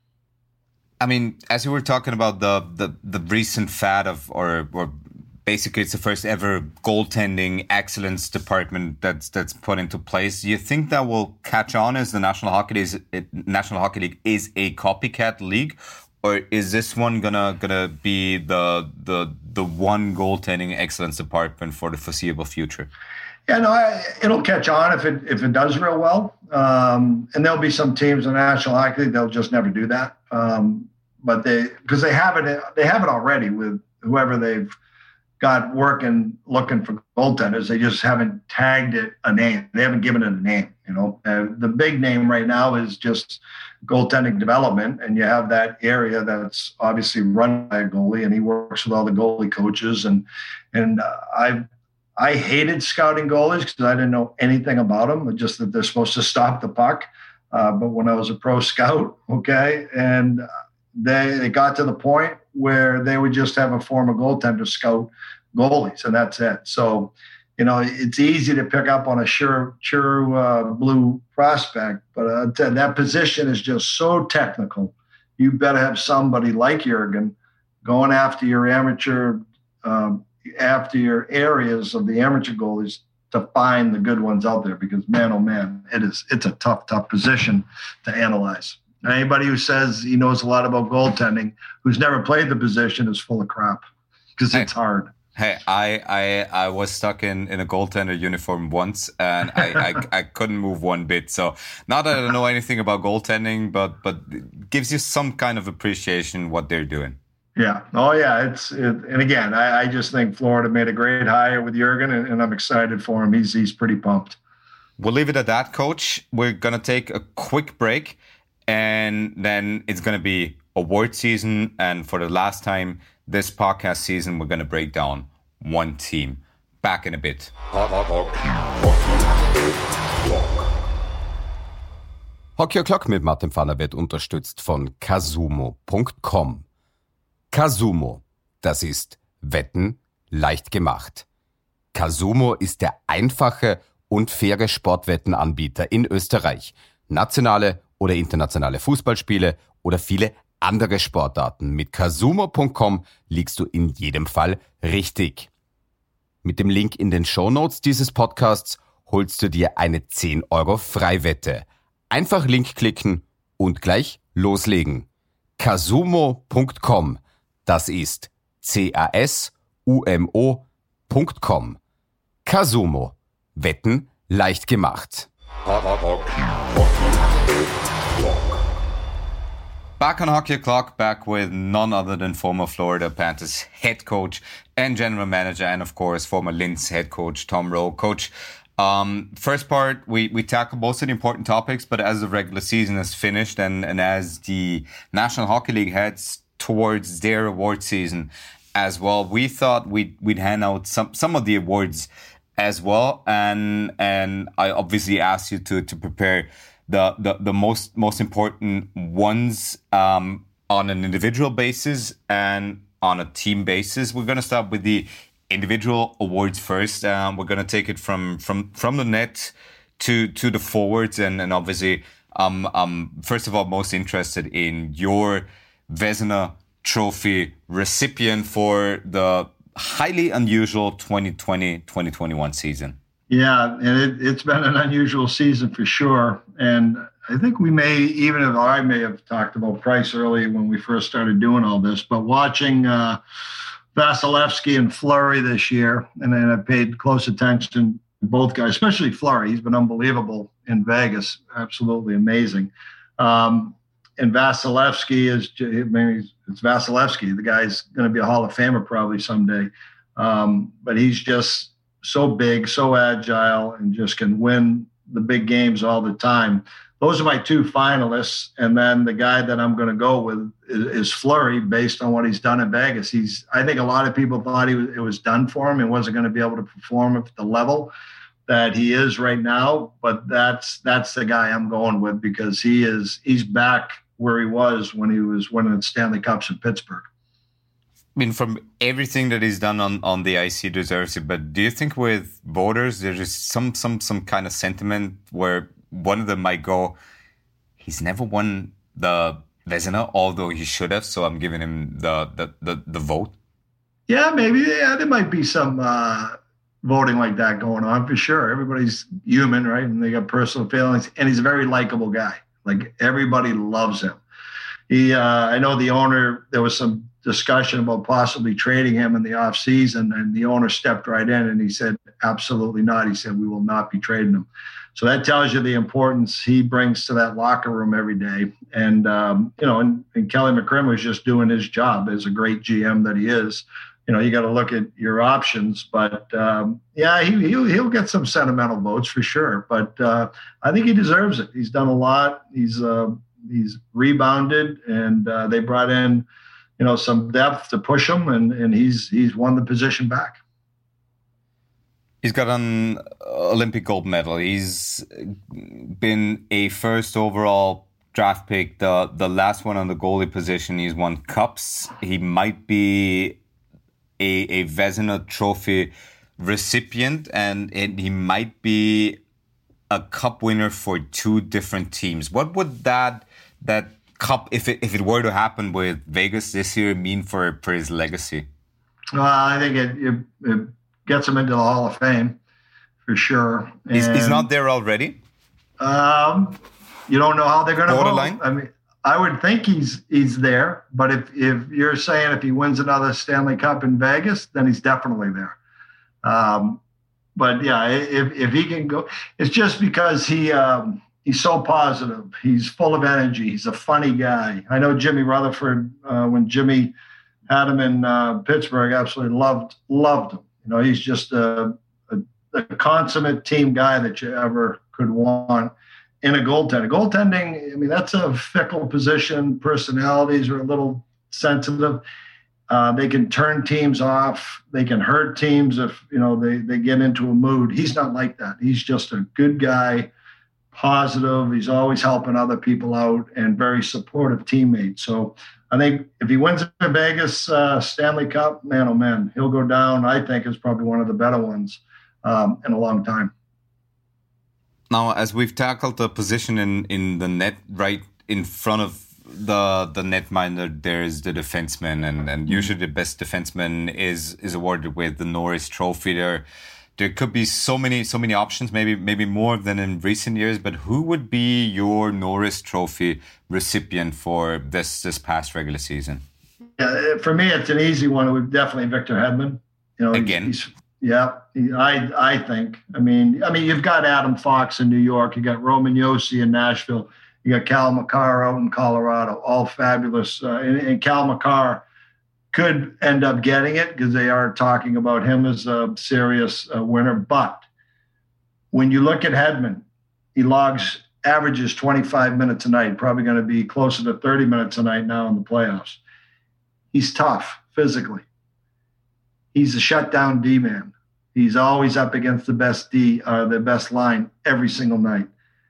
[SPEAKER 3] I mean, as you were talking about the the, the recent fad of, or or basically it's the first ever goaltending excellence department that's that's put into place. Do you think that will catch on as the National Hockey League is, it, National Hockey League is a copycat league, or is this one gonna gonna be the the the one goaltending excellence department for the foreseeable future?
[SPEAKER 4] Yeah, no, I, it'll catch on if it if it does real well. Um, and there'll be some teams in the National Hockey League, they'll just never do that. Um, but they because they have it they have it already with whoever they've got working looking for goaltenders. They just haven't tagged it a name. They haven't given it a name. You know, uh, the big name right now is just goaltending development, and you have that area that's obviously run by a goalie, and he works with all the goalie coaches. And and uh, I I hated scouting goalies because I didn't know anything about them, just that they're supposed to stop the puck. Uh, but when I was a pro scout, okay, and they they got to the point where they would just have a former goaltender scout goalies, and that's it. So, you know, it's easy to pick up on a sure, sure uh, blue prospect, but uh, that position is just so technical. You better have somebody like Jürgen going after your amateur, um, after your areas of the amateur goalies to find the good ones out there, because man, oh man, it is, it's a tough, tough position to analyze. Anybody who says he knows a lot about goaltending, who's never played the position, is full of crap because it's hey, hard.
[SPEAKER 3] Hey, I, I I was stuck in, in a goaltender uniform once, and I, I, I couldn't move one bit. So not that I don't know anything about goaltending, but but it gives you some kind of appreciation what they're doing.
[SPEAKER 4] Yeah. Oh, yeah. It's it, and again, I, I just think Florida made a great hire with Jürgen, and, and I'm excited for him. He's he's pretty pumped.
[SPEAKER 3] We'll leave it at that, Coach. We're gonna take a quick break. And then it's going to be award season. And for the last time this podcast season, we're going to break down one team. Back in a bit.
[SPEAKER 5] Hockey O'Clock mit Martin Pfanner wird unterstützt von Casumo Punkt com. Casumo, das ist Wetten leicht gemacht. Casumo ist der einfache und faire Sportwettenanbieter in Österreich. Nationale oder internationale Fußballspiele oder viele andere Sportarten. Mit Casumo Punkt com liegst du in jedem Fall richtig. Mit dem Link in den Shownotes dieses Podcasts holst du dir eine zehn Euro Freiwette. Einfach Link klicken und gleich loslegen. Casumo Punkt com. Das ist C A S U M O Punkt com. Casumo. Wetten leicht gemacht.
[SPEAKER 3] Back on Hockey O'Clock, back with none other than former Florida Panthers head coach and general manager, and of course, former Linz head coach, Tom Rowe. Coach, um, first part, we, we tackled most of the important topics, but as the regular season is finished and, and as the National Hockey League heads towards their award season as well, we thought we'd, we'd hand out some, some of the awards as well. And, and I obviously asked you to, to prepare The, the the most most important ones um, on an individual basis and on a team basis. We're going to start with the individual awards first. Um, we're going to take it from from from the net to to the forwards, and and obviously, um, um, first of all, most interested in your Vezina Trophy recipient for the highly unusual twenty twenty twenty twenty-one season.
[SPEAKER 4] Yeah, and it, it's been an unusual season for sure. And I think we may, even if I may have talked about Price early when we first started doing all this, but watching uh, Vasilevsky and Fleury this year, and then I paid close attention to both guys, especially Fleury. He's been unbelievable in Vegas, absolutely amazing. Um, and Vasilevsky is, I mean, it's Vasilevsky. The guy's going to be a Hall of Famer probably someday. Um, but he's just so big, so agile, and just can win the big games all the time. Those are my two finalists. And then the guy that I'm going to go with is, is Fleury, based on what he's done in Vegas. He's, I think a lot of people thought he was, it was done for him and wasn't going to be able to perform at the level that he is right now. But that's, that's the guy I'm going with, because he is, he's back where he was when he was winning the Stanley Cups in Pittsburgh.
[SPEAKER 3] I mean, from everything that he's done on, on the ice, he deserves it. But do you think with voters, there's just some some some kind of sentiment where one of them might go, he's never won the Vezina, although he should have, so I'm giving him the the the, the vote?
[SPEAKER 4] Yeah, maybe. Yeah, there might be some uh, voting like that going on for sure. Everybody's human, right? And they got personal feelings. And he's a very likable guy. Like, everybody loves him. He, uh, I know the owner, there was some discussion about possibly trading him in the offseason, and the owner stepped right in and he said, absolutely not. He said, we will not be trading him. So that tells you the importance he brings to that locker room every day. And, um, you know, and, and Kelly McCrimmon was just doing his job as a great G M that he is. You know, you got to look at your options, but um, yeah, he, he'll, he'll get some sentimental votes for sure. But uh, I think he deserves it. He's done a lot. He's, uh, he's rebounded, and uh, they brought in, you know, some depth to push him, and, and he's he's won the position back.
[SPEAKER 3] He's got an Olympic gold medal. He's been a first overall draft pick, the the last one on the goalie position. He's won cups. He might be a, a Vezina Trophy recipient, and, and he might be a cup winner for two different teams. What would that that Cup, if it if it were to happen with Vegas this year, mean for, for his legacy?
[SPEAKER 4] Well, I think it, it, it gets him into the Hall of Fame for sure.
[SPEAKER 3] He's, he's not there already?
[SPEAKER 4] Um, you don't know how they're going to
[SPEAKER 3] Borderline?
[SPEAKER 4] vote. I mean, I would think he's he's there, but if if you're saying if he wins another Stanley Cup in Vegas, then he's definitely there. Um, but yeah, if if he can go, it's just because he. Um, He's so positive. He's full of energy. He's a funny guy. I know Jimmy Rutherford, uh, when Jimmy had him in uh, Pittsburgh, absolutely loved loved him. You know, he's just a, a, a consummate team guy that you ever could want in a goaltender. Goaltending, I mean, that's a fickle position. Personalities are a little sensitive. Uh, they can turn teams off. They can hurt teams if, you know, they, they get into a mood. He's not like that. He's just a good guy. Positive. He's always helping other people out, and very supportive teammate. So I think if he wins the Vegas uh, Stanley Cup, man, oh man, he'll go down, I think, as probably one of the better ones um, in a long time.
[SPEAKER 3] Now, as we've tackled the position in, in the net right in front of the the netminder, there's the defenseman, and, and usually the best defenseman is is awarded with the Norris Trophy. There, there could be so many so many options, maybe maybe more than in recent years. But who would be your Norris Trophy recipient for this this past regular season?
[SPEAKER 4] Yeah, for me, it's an easy one. It would definitely Victor Hedman. You know,
[SPEAKER 3] again.
[SPEAKER 4] He's, Yeah, I I think. I mean, I mean, you've got Adam Fox in New York. You got Roman Josi in Nashville. You got Cal McCarr out in Colorado. All fabulous. Uh, and, and Cal McCarr could end up getting it because they are talking about him as a serious uh, winner. But when you look at Hedman, he logs averages twenty-five minutes a night. Probably going to be closer to thirty minutes a night now in the playoffs. He's tough physically. He's a shutdown D-man. He's always up against the best D, uh, the best line every single night.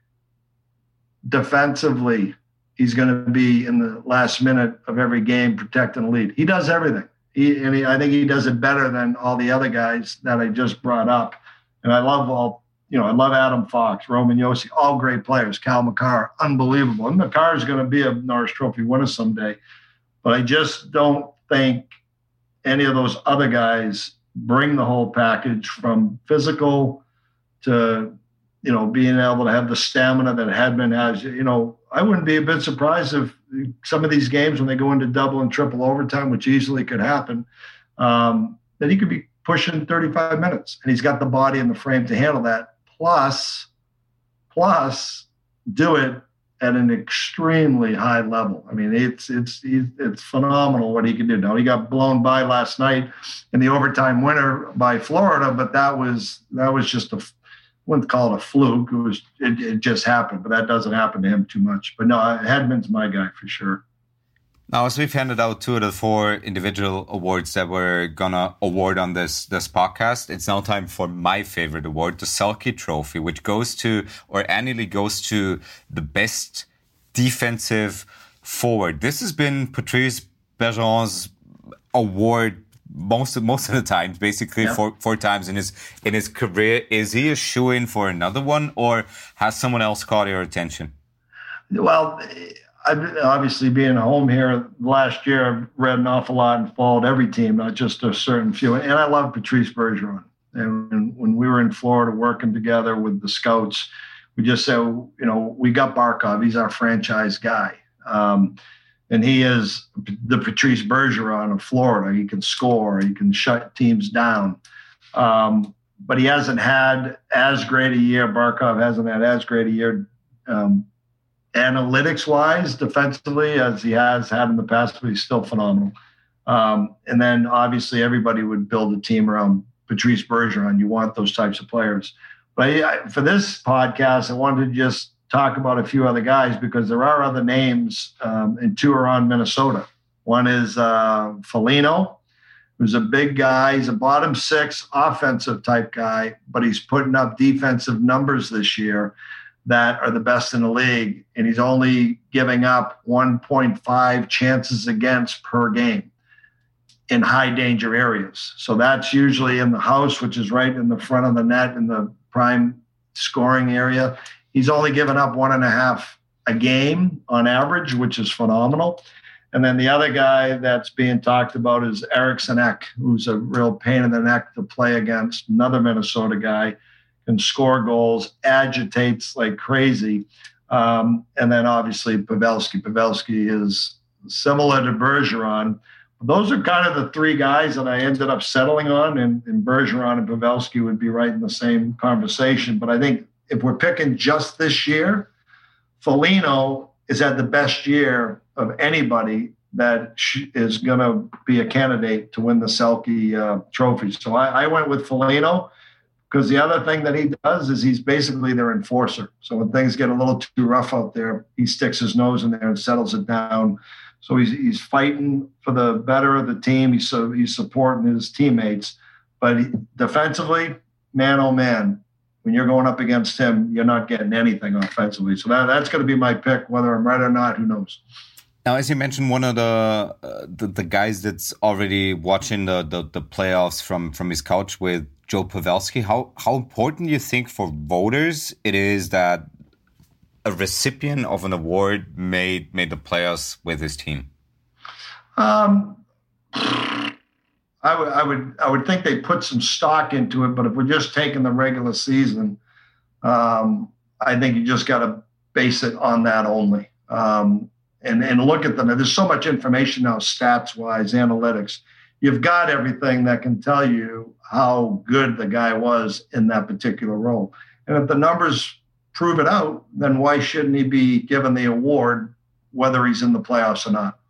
[SPEAKER 4] Defensively, he's going to be in the last minute of every game protecting the lead. He does everything. He, and he, I think he does it better than all the other guys that I just brought up. And I love all, you know, I love Adam Fox, Roman Josi, all great players. Cal McCarr, unbelievable. And McCarr is going to be a Norris Trophy winner someday. But I just don't think any of those other guys bring the whole package from physical to, you know, being able to have the stamina that Hedman has. You know, I wouldn't be a bit surprised if some of these games when they go into double and triple overtime, which easily could happen, um, that he could be pushing thirty-five minutes. And he's got the body and the frame to handle that. Plus, plus do it at an extremely high level. I mean, it's it's it's phenomenal what he can do. Now, he got blown by last night in the overtime winner by Florida, but that was that was just a, I wouldn't call it a fluke. It was it, it just happened, but that doesn't happen to him too much. But no, Hedman's my guy for sure.
[SPEAKER 3] Now, as we've handed out two of the four individual awards that we're gonna award on this this podcast, it's now time for my favorite award, the Selke Trophy, which goes to, or annually goes to, the best defensive forward. This has been Patrice Bergeron's award most of most of the times, basically yeah. four four times in his in his career. Is he a shoo-in for another one, or has someone else caught your attention?
[SPEAKER 4] Well, I've obviously being home here last year, I've read an awful lot and followed every team, not just a certain few. And I love Patrice Bergeron. And when we were in Florida working together with the scouts, we just said, you know, we got Barkov. He's our franchise guy. Um, and he is the Patrice Bergeron of Florida. He can score. He can shut teams down. Um, but he hasn't had as great a year. Barkov hasn't had as great a year um, analytics-wise, defensively, as he has had in the past, but he's still phenomenal. Um, and then, obviously, everybody would build a team around Patrice Bergeron. You want those types of players. But I, for this podcast, I wanted to just talk about a few other guys because there are other names, um, and two are on Minnesota. One is uh, Foligno, who's a big guy. He's a bottom six offensive type guy, but he's putting up defensive numbers this year that are the best in the league, and he's only giving up one point five chances against per game in high danger areas. So that's usually in the house, which is right in the front of the net in the prime scoring area. He's only given up one and a half a game on average, which is phenomenal. And then the other guy that's being talked about is Eriksson Ek, who's a real pain in the neck to play against, another Minnesota guy. Can score goals, agitates like crazy. Um, and then obviously Pavelski. Pavelski is similar to Bergeron. Those are kind of the three guys that I ended up settling on, and, and Bergeron and Pavelski would be right in the same conversation. But I think if we're picking just this year, Foligno is at the best year of anybody that is going to be a candidate to win the Selke uh, Trophy. So I, I went with Foligno. Because the other thing that he does is he's basically their enforcer. So when things get a little too rough out there, he sticks his nose in there and settles it down. So he's he's fighting for the better of the team. He's so he's supporting his teammates. But he, defensively, man, oh man, when you're going up against him, you're not getting anything offensively. So that, that's going to be my pick. Whether I'm right or not, who knows?
[SPEAKER 3] Now, as you mentioned, one of the uh, the, the guys that's already watching the, the, the playoffs from, from his couch with Joe Pavelski, how how important do you think for voters it is that a recipient of an award made made the playoffs with his team?
[SPEAKER 4] Um, I would, I would, I would think they put some stock into it. But if we're just taking the regular season, um, I think you just got to base it on that only. Um, and and look at them. There's so much information now, stats wise, analytics. You've got everything that can tell you how good the guy was in that particular role. And if the numbers prove it out, then why shouldn't he be given the award, whether he's in the playoffs or not?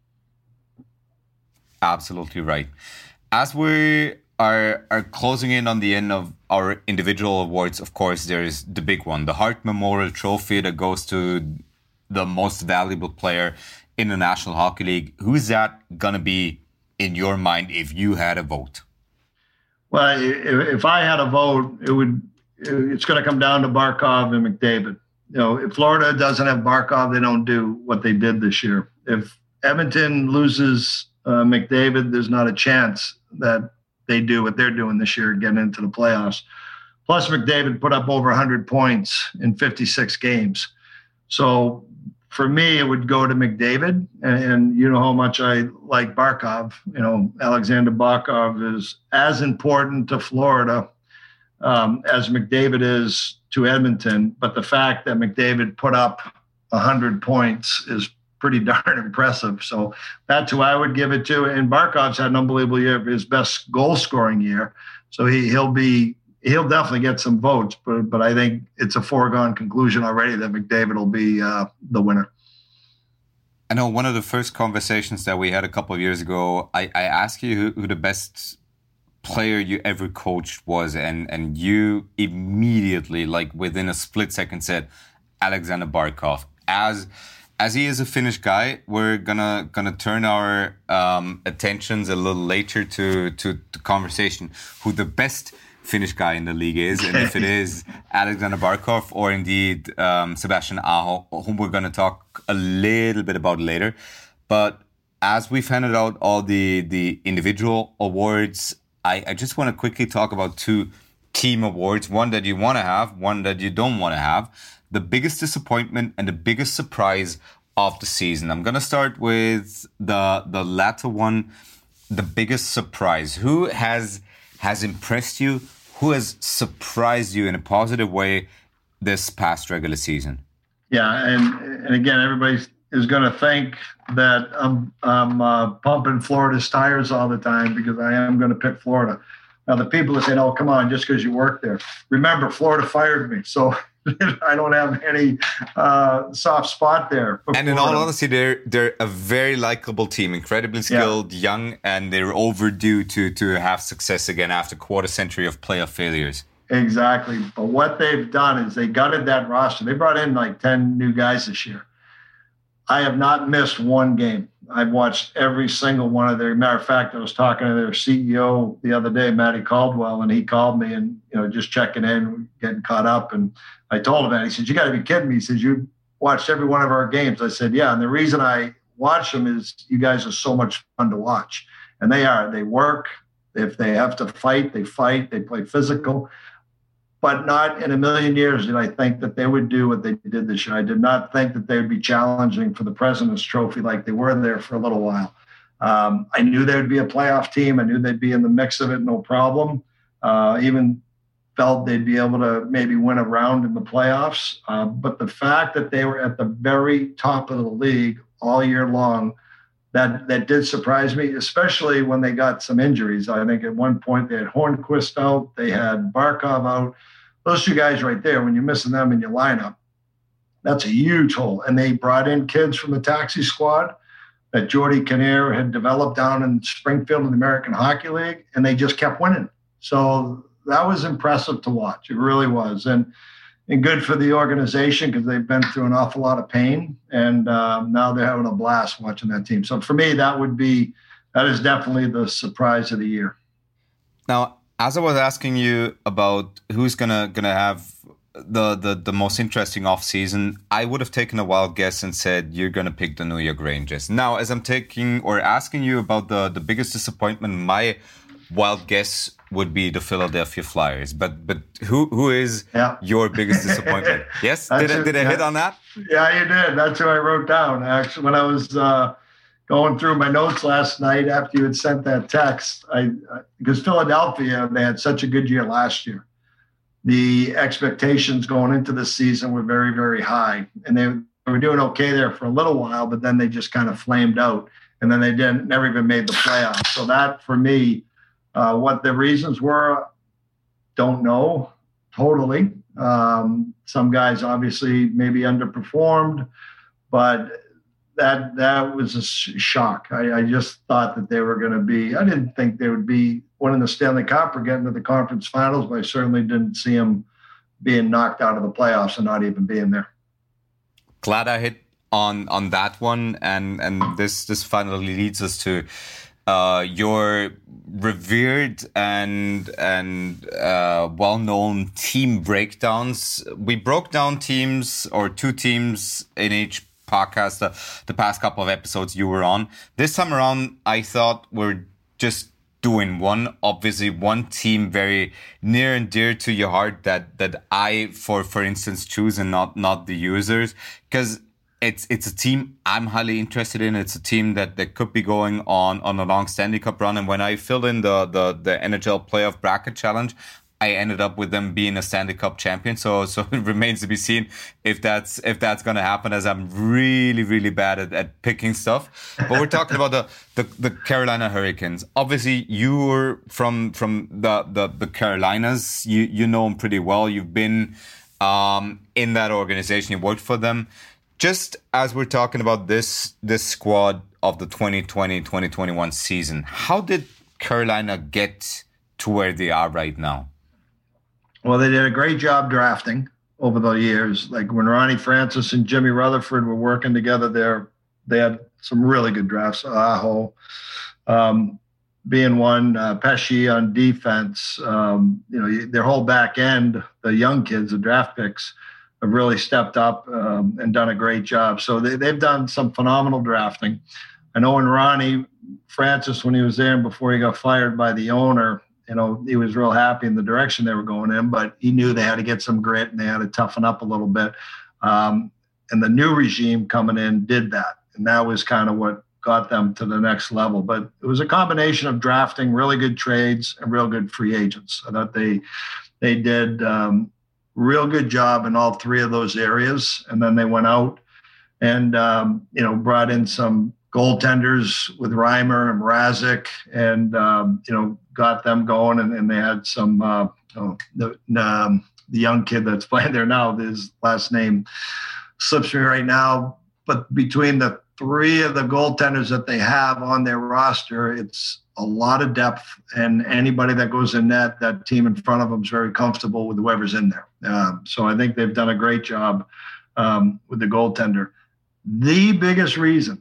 [SPEAKER 3] Absolutely right. As we are, are closing in on the end of our individual awards, of course, there's the big one, the Hart Memorial Trophy that goes to the most valuable player in the National Hockey League. Who is that going to be in your mind if you had a vote?
[SPEAKER 4] Well, if I had a vote, it would. It's going to come down to Barkov and McDavid. You know, if Florida doesn't have Barkov, they don't do what they did this year. If Edmonton loses uh, McDavid, there's not a chance that they do what they're doing this year, getting into the playoffs. Plus, McDavid put up over one hundred points in fifty-six games. So for me, it would go to McDavid. And, and you know how much I like Barkov. You know, Alexander Barkov is as important to Florida um, as McDavid is to Edmonton. But the fact that McDavid put up one hundred points is pretty darn impressive. So that's who I would give it to. And Barkov's had an unbelievable year, his best goal scoring year. So he, he'll be, he'll definitely get some votes, but, but I think it's a foregone conclusion already that McDavid will be uh, the winner.
[SPEAKER 3] I know one of the first conversations that we had a couple of years ago, I, I asked you who, who the best player you ever coached was. And, and you immediately, like within a split second, said Alexander Barkov. As As he is a Finnish guy, we're gonna gonna turn our um, attentions a little later to to the conversation who the best Finnish guy in the league is, and if it is Alexander Barkov or indeed um, Sebastian Aho, whom we're gonna talk a little bit about later. But as we've handed out all the the individual awards, I, I just want to quickly talk about two team awards: one that you want to have, one that you don't want to have. The biggest disappointment and the biggest surprise of the season. I'm going to start with the the latter one, the biggest surprise. Who has has impressed you? Who has surprised you in a positive way this past regular season?
[SPEAKER 4] Yeah, and and again, everybody is going to think that I'm, I'm uh, pumping Florida's tires all the time because I am going to pick Florida. Now, the people that say, "Oh, come on, just because you work there." Remember, Florida fired me, so I don't have any uh, soft spot there.
[SPEAKER 3] And in all honesty, they're they're a very likable team, incredibly skilled, yeah. young, and they're overdue to to have success again after a quarter century of playoff failures.
[SPEAKER 4] Exactly. But what they've done is they gutted that roster. They brought in like ten new guys this year. I have not missed one game. I've watched every single one of their. Matter of fact, I was talking to their C E O the other day, Matty Caldwell, and he called me and, you know, just checking in, getting caught up. And I told him that. He said, "You got to be kidding me." He says, "You watched every one of our games." I said, "Yeah." And the reason I watch them is you guys are so much fun to watch. And they are. They work. If they have to fight, they fight. They play physical. But not in a million years did I think that they would do what they did this year. I did not think that they would be challenging for the President's Trophy like they were there for a little while. Um, I knew they would be a playoff team. I knew they'd be in the mix of it, no problem. Uh, even felt they'd be able to maybe win a round in the playoffs. Uh, but the fact that they were at the very top of the league all year long, that, that did surprise me, especially when they got some injuries. I think at one point they had Hornquist out, they had Barkov out. Those two guys right there, when you're missing them in your lineup, that's a huge hole. And they brought in kids from the taxi squad that Jordy Kinnear had developed down in Springfield in the American Hockey League, and they just kept winning. So that was impressive to watch. It really was. And and good for the organization because they've been through an awful lot of pain, and um, now they're having a blast watching that team. So for me, that would be, that is definitely the surprise of the year.
[SPEAKER 3] Now, as I was asking you about who's gonna gonna have the, the, the most interesting offseason, I would have taken a wild guess and said you're gonna pick the New York Rangers. Now, as I'm taking or asking you about the, the biggest disappointment, my wild guess would be the Philadelphia Flyers. But but who who is
[SPEAKER 4] yeah.
[SPEAKER 3] your biggest disappointment? Yes, did I, did I hit on that?
[SPEAKER 4] Yeah, you did. That's who I wrote down. Actually, when I was uh, going through my notes last night after you had sent that text, I, I because Philadelphia, they had such a good year last year. The expectations going into the season were very, very high, and they were doing okay there for a little while, but then they just kind of flamed out, and then they didn't never even made the playoffs. So that, for me, uh, what the reasons were, don't know totally. Um, some guys obviously maybe underperformed, but that that was a shock. I, I just thought that they were going to be. I didn't think they would be winning the Stanley Cup or getting to the conference finals, but I certainly didn't see them being knocked out of the playoffs and not even being there.
[SPEAKER 3] Glad I hit on on that one, and and this this finally leads us to uh, your revered and and uh, well-known team breakdowns. We broke down teams or two teams in each podcast the, the past couple of episodes you were on. This time around, I thought we're just doing one, obviously one team very near and dear to your heart that that I, for for instance, choose and not not the users, because it's it's a team I'm highly interested in. It's a team that, that could be going on on a long Stanley Cup run. And when I filled in the the the N H L Playoff Bracket Challenge, I ended up with them being a Stanley Cup champion. So so it remains to be seen if that's if that's going to happen, as I'm really, really bad at, at picking stuff. But we're talking about the, the, the Carolina Hurricanes. Obviously, you're from from the, the, the Carolinas. You you know them pretty well. You've been um, in that organization. You worked for them. Just as we're talking about this this squad of the twenty twenty twenty twenty-one season, how did Carolina get to where they are right now?
[SPEAKER 4] Well, they did a great job drafting over the years. Like when Ronnie Francis and Jimmy Rutherford were working together there, they had some really good drafts. Aho um, being one, uh, Pesci on defense. Um, you know, their whole back end, the young kids, the draft picks, have really stepped up um, and done a great job. So they, they've done some phenomenal drafting. I know when Ronnie Francis, when he was there and before he got fired by the owner, you know, he was real happy in the direction they were going in, but he knew they had to get some grit and they had to toughen up a little bit. Um, and the new regime coming in did that. And that was kind of what got them to the next level. But it was a combination of drafting, really good trades, and real good free agents. I thought they, they did um, real good job in all three of those areas. And then they went out and, um, you know, brought in some goaltenders with Reimer and Mrazek, and um, you know, got them going, and, and they had some uh, oh, the um, the young kid that's playing there now. His last name slips me right now, but between the three of the goaltenders that they have on their roster, it's a lot of depth, and anybody that goes in net, that team in front of them is very comfortable with whoever's in there. Um, so I think they've done a great job um, with the goaltender. The biggest reason,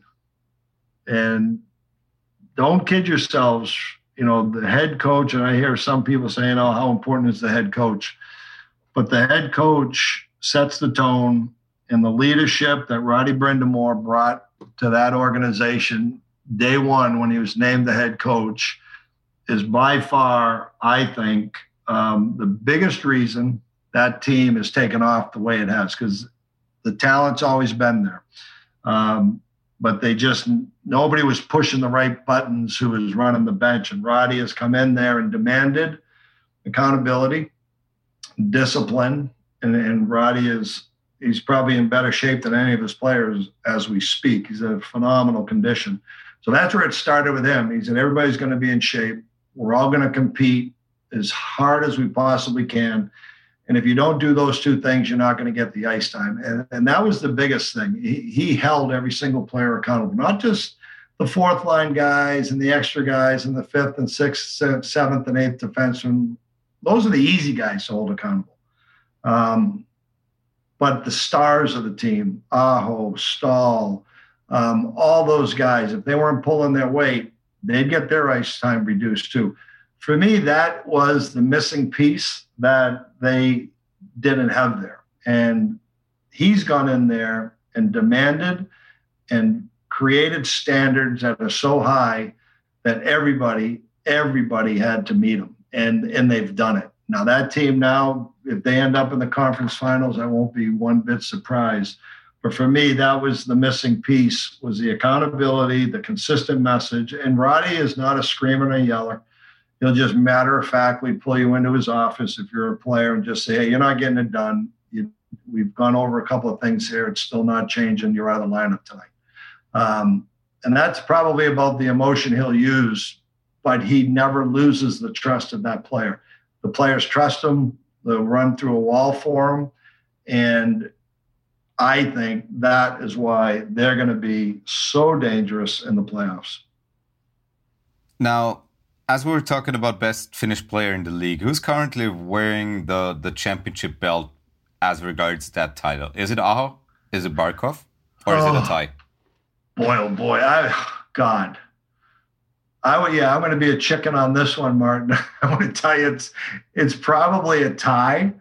[SPEAKER 4] and don't kid yourselves, you know, the head coach, and I hear some people saying, oh, how important is the head coach? But the head coach sets the tone, and the leadership that Roddy Brind'Amour brought to that organization day one when he was named the head coach is by far, I think, um, the biggest reason that team has taken off the way it has, because the talent's always been there. Um, but they just, nobody was pushing the right buttons who was running the bench. And Roddy has come in there and demanded accountability, discipline. And, and Roddy is, he's probably in better shape than any of his players as we speak. He's in a phenomenal condition. So that's where it started with him. He said, everybody's going to be in shape. We're all going to compete as hard as we possibly can. And if you don't do those two things, you're not going to get the ice time. And, and that was the biggest thing. He, he held every single player accountable, not just the fourth line guys and the extra guys and the fifth and sixth, seventh and eighth defensemen. Those are the easy guys to hold accountable. Um, but the stars of the team, Aho, Stahl, um, all those guys, if they weren't pulling their weight, they'd get their ice time reduced too. For me, that was the missing piece that they didn't have there. And he's gone in there and demanded and created standards that are so high that everybody everybody had to meet them, and and they've done it. Now that team now, if they end up in the conference finals, I won't be one bit surprised. But for me, that was the missing piece, was the accountability, the consistent message. And Roddy is not a screamer and a yeller. He'll just matter-of-factly pull you into his office if you're a player and just say, hey, you're not getting it done. You, we've gone over a couple of things here. It's still not changing. You're out of the lineup tonight. Um, and that's probably about the emotion he'll use, but he never loses the trust of that player. The players trust him. They'll run through a wall for him. And I think that is why they're going to be so dangerous in the playoffs.
[SPEAKER 3] Now, as we were talking about best Finnish player in the league, who's currently wearing the, the championship belt as regards that title? Is it Aho? Is it Barkov? Or is oh, it a tie?
[SPEAKER 4] Boy, oh boy. I, God. I would, yeah, I'm going to be a chicken on this one, Martin. I want to tell you, it's it's probably a tie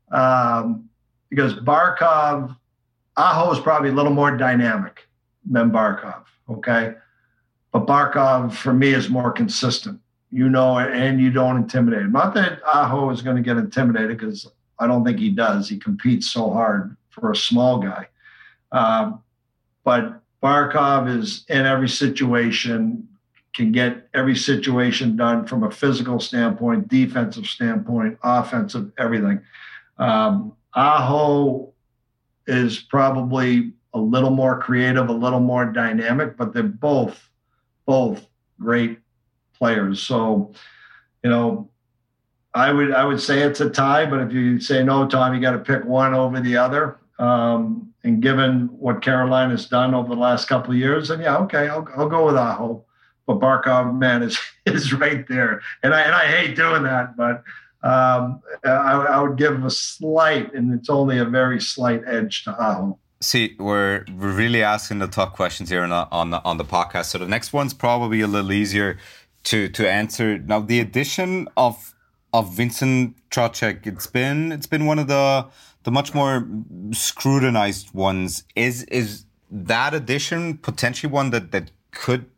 [SPEAKER 4] um, because Barkov, Aho is probably a little more dynamic than Barkov, okay? But Barkov, for me, is more consistent, you know, and you don't intimidate him. Not that Aho is going to get intimidated, because I don't think he does. He competes so hard for a small guy. Um, but Barkov is in every situation, can get every situation done from a physical standpoint, defensive standpoint, offensive, everything. Um, Aho is probably a little more creative, a little more dynamic, but they're both, both great players. So, you know, I would I would say it's a tie, but if you say no, Tom, you got to pick one over the other. Um, and given what Carolina's done over the last couple of years, then yeah, okay, I'll I'll go with Aho. But Barkov, man, is is right there, and I and I hate doing that, but um, I, I would give a slight, and it's only a very slight edge to Aho.
[SPEAKER 3] See, we're we're really asking the tough questions here on the, on the, on the podcast. So the next one's probably a little easier to to answer. Now, the addition of of Vincent Trocheck, it's been it's been one of the the much more scrutinized ones. Is is that addition potentially one that that could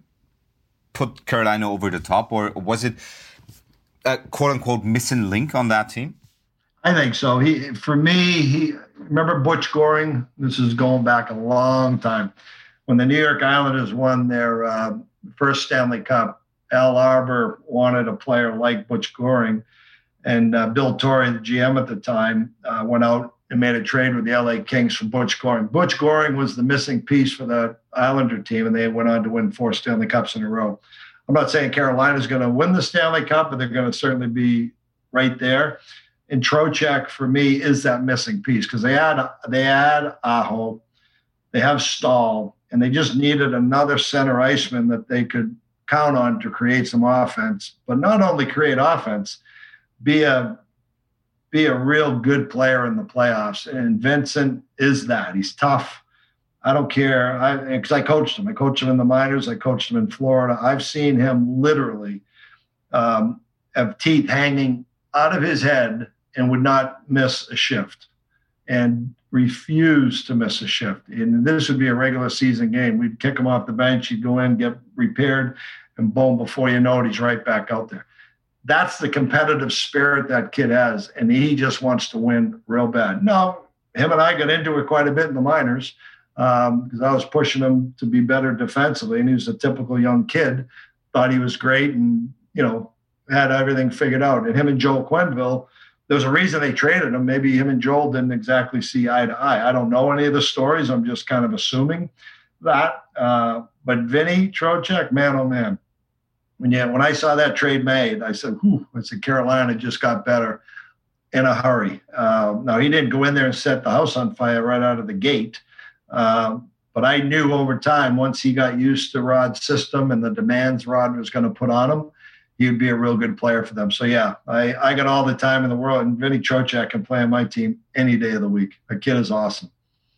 [SPEAKER 3] put Carolina over the top, or was it a quote-unquote missing link on that team?
[SPEAKER 4] I think so. He, for me, he remember Butch Goring. This is going back a long time. When the New York Islanders won their uh, first Stanley Cup, Al Arbor wanted a player like Butch Goring, and uh, Bill Torrey, the G M at the time, uh, went out and made a trade with the L A Kings for Butch Goring. Butch Goring was the missing piece for the Islander team, and they went on to win four Stanley Cups in a row. I'm not saying Carolina's going to win the Stanley Cup, but they're going to certainly be right there. And Trocheck, for me, is that missing piece, because they had they had Aho, they have Stahl, and they just needed another center iceman that they could count on to create some offense. But not only create offense, be a be a real good player in the playoffs. And Vincent is that. He's tough. I don't care. I because I coached him. I coached him in the minors. I coached him in Florida. I've seen him literally um, have teeth hanging out of his head and would not miss a shift and refuse to miss a shift. And this would be a regular season game. We'd kick him off the bench. He'd go in, get repaired, and boom, before you know it, he's right back out there. That's the competitive spirit that kid has, and he just wants to win real bad. Now, him and I got into it quite a bit in the minors because um, I was pushing him to be better defensively, and he was a typical young kid, thought he was great and, you know, had everything figured out. And him and Joel Quenneville, there's a reason they traded him. Maybe him and Joel didn't exactly see eye to eye. I don't know any of the stories. I'm just kind of assuming that. Uh, but Vinny Trocheck, man, oh, man. When you, when I saw that trade made, I said, whew, I said, Carolina just got better in a hurry. Uh, now, he didn't go in there and set the house on fire right out of the gate. Uh, but I knew over time, once he got used to Rod's system and the demands Rod was going to put on him, he would be a real good player for them. So, yeah, I, I got all the time in the world. And Vinny Trocheck can play on my team any day of the week. The kid is awesome.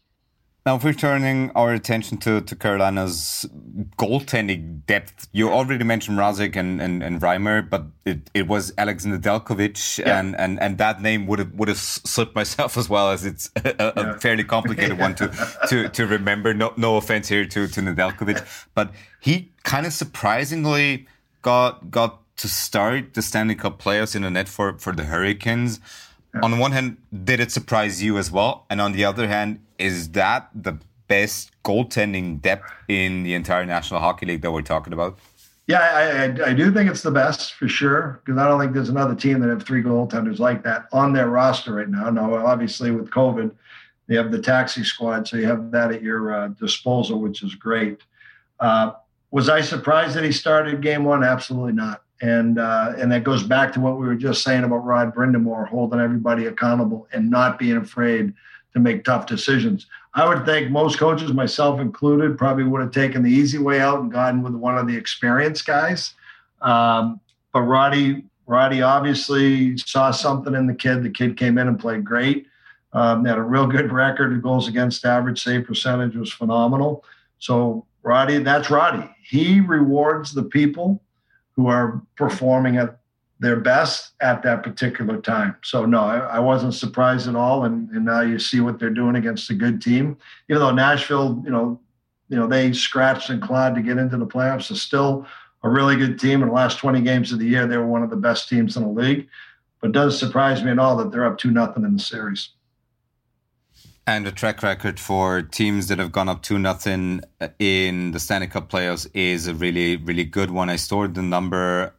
[SPEAKER 3] Now, if we're turning our attention to, to Carolina's goaltending depth, you already mentioned Mrazek and, and, and Reimer, but it, it was Alex Nedeljkovic, yeah. and, and, and that name would have would have slipped myself as well, as it's a, a yeah. fairly complicated one to, to, to remember. No no offense here to, to Nedeljkovic, but he kind of surprisingly got got to start the Stanley Cup playoffs in the net for, for the Hurricanes. Yeah. On the one hand, did it surprise you as well? And on the other hand, is that the best goaltending depth in the entire National Hockey League that we're talking about?
[SPEAKER 4] Yeah, I, I, I do think it's the best for sure, because I don't think there's another team that have three goaltenders like that on their roster right now. No, obviously with COVID, you have the taxi squad, so you have that at your uh, disposal, which is great. Uh, was I surprised that he started game one? Absolutely not. And uh, and that goes back to what we were just saying about Rod Brind'Amour holding everybody accountable and not being afraid to make tough decisions. I would think most coaches, myself included, probably would have taken the easy way out and gotten with one of the experienced guys. Um, but Roddy, Roddy obviously saw something in the kid. The kid came in and played great. Um, had a real good record. The goals against average, save percentage was phenomenal. So Roddy, that's Roddy. He rewards the people who are performing at their best at that particular time. So no, I, I wasn't surprised at all. And, and now you see what they're doing against a good team. Even though Nashville, you know, you know, they scratched and clawed to get into the playoffs, it's still a really good team. In the last twenty games of the year, they were one of the best teams in the league. But it doesn't surprise me at all that they're up two nothing in the series.
[SPEAKER 3] And the track record for teams that have gone up two nothing in the Stanley Cup playoffs is a really, really good one. I stored the number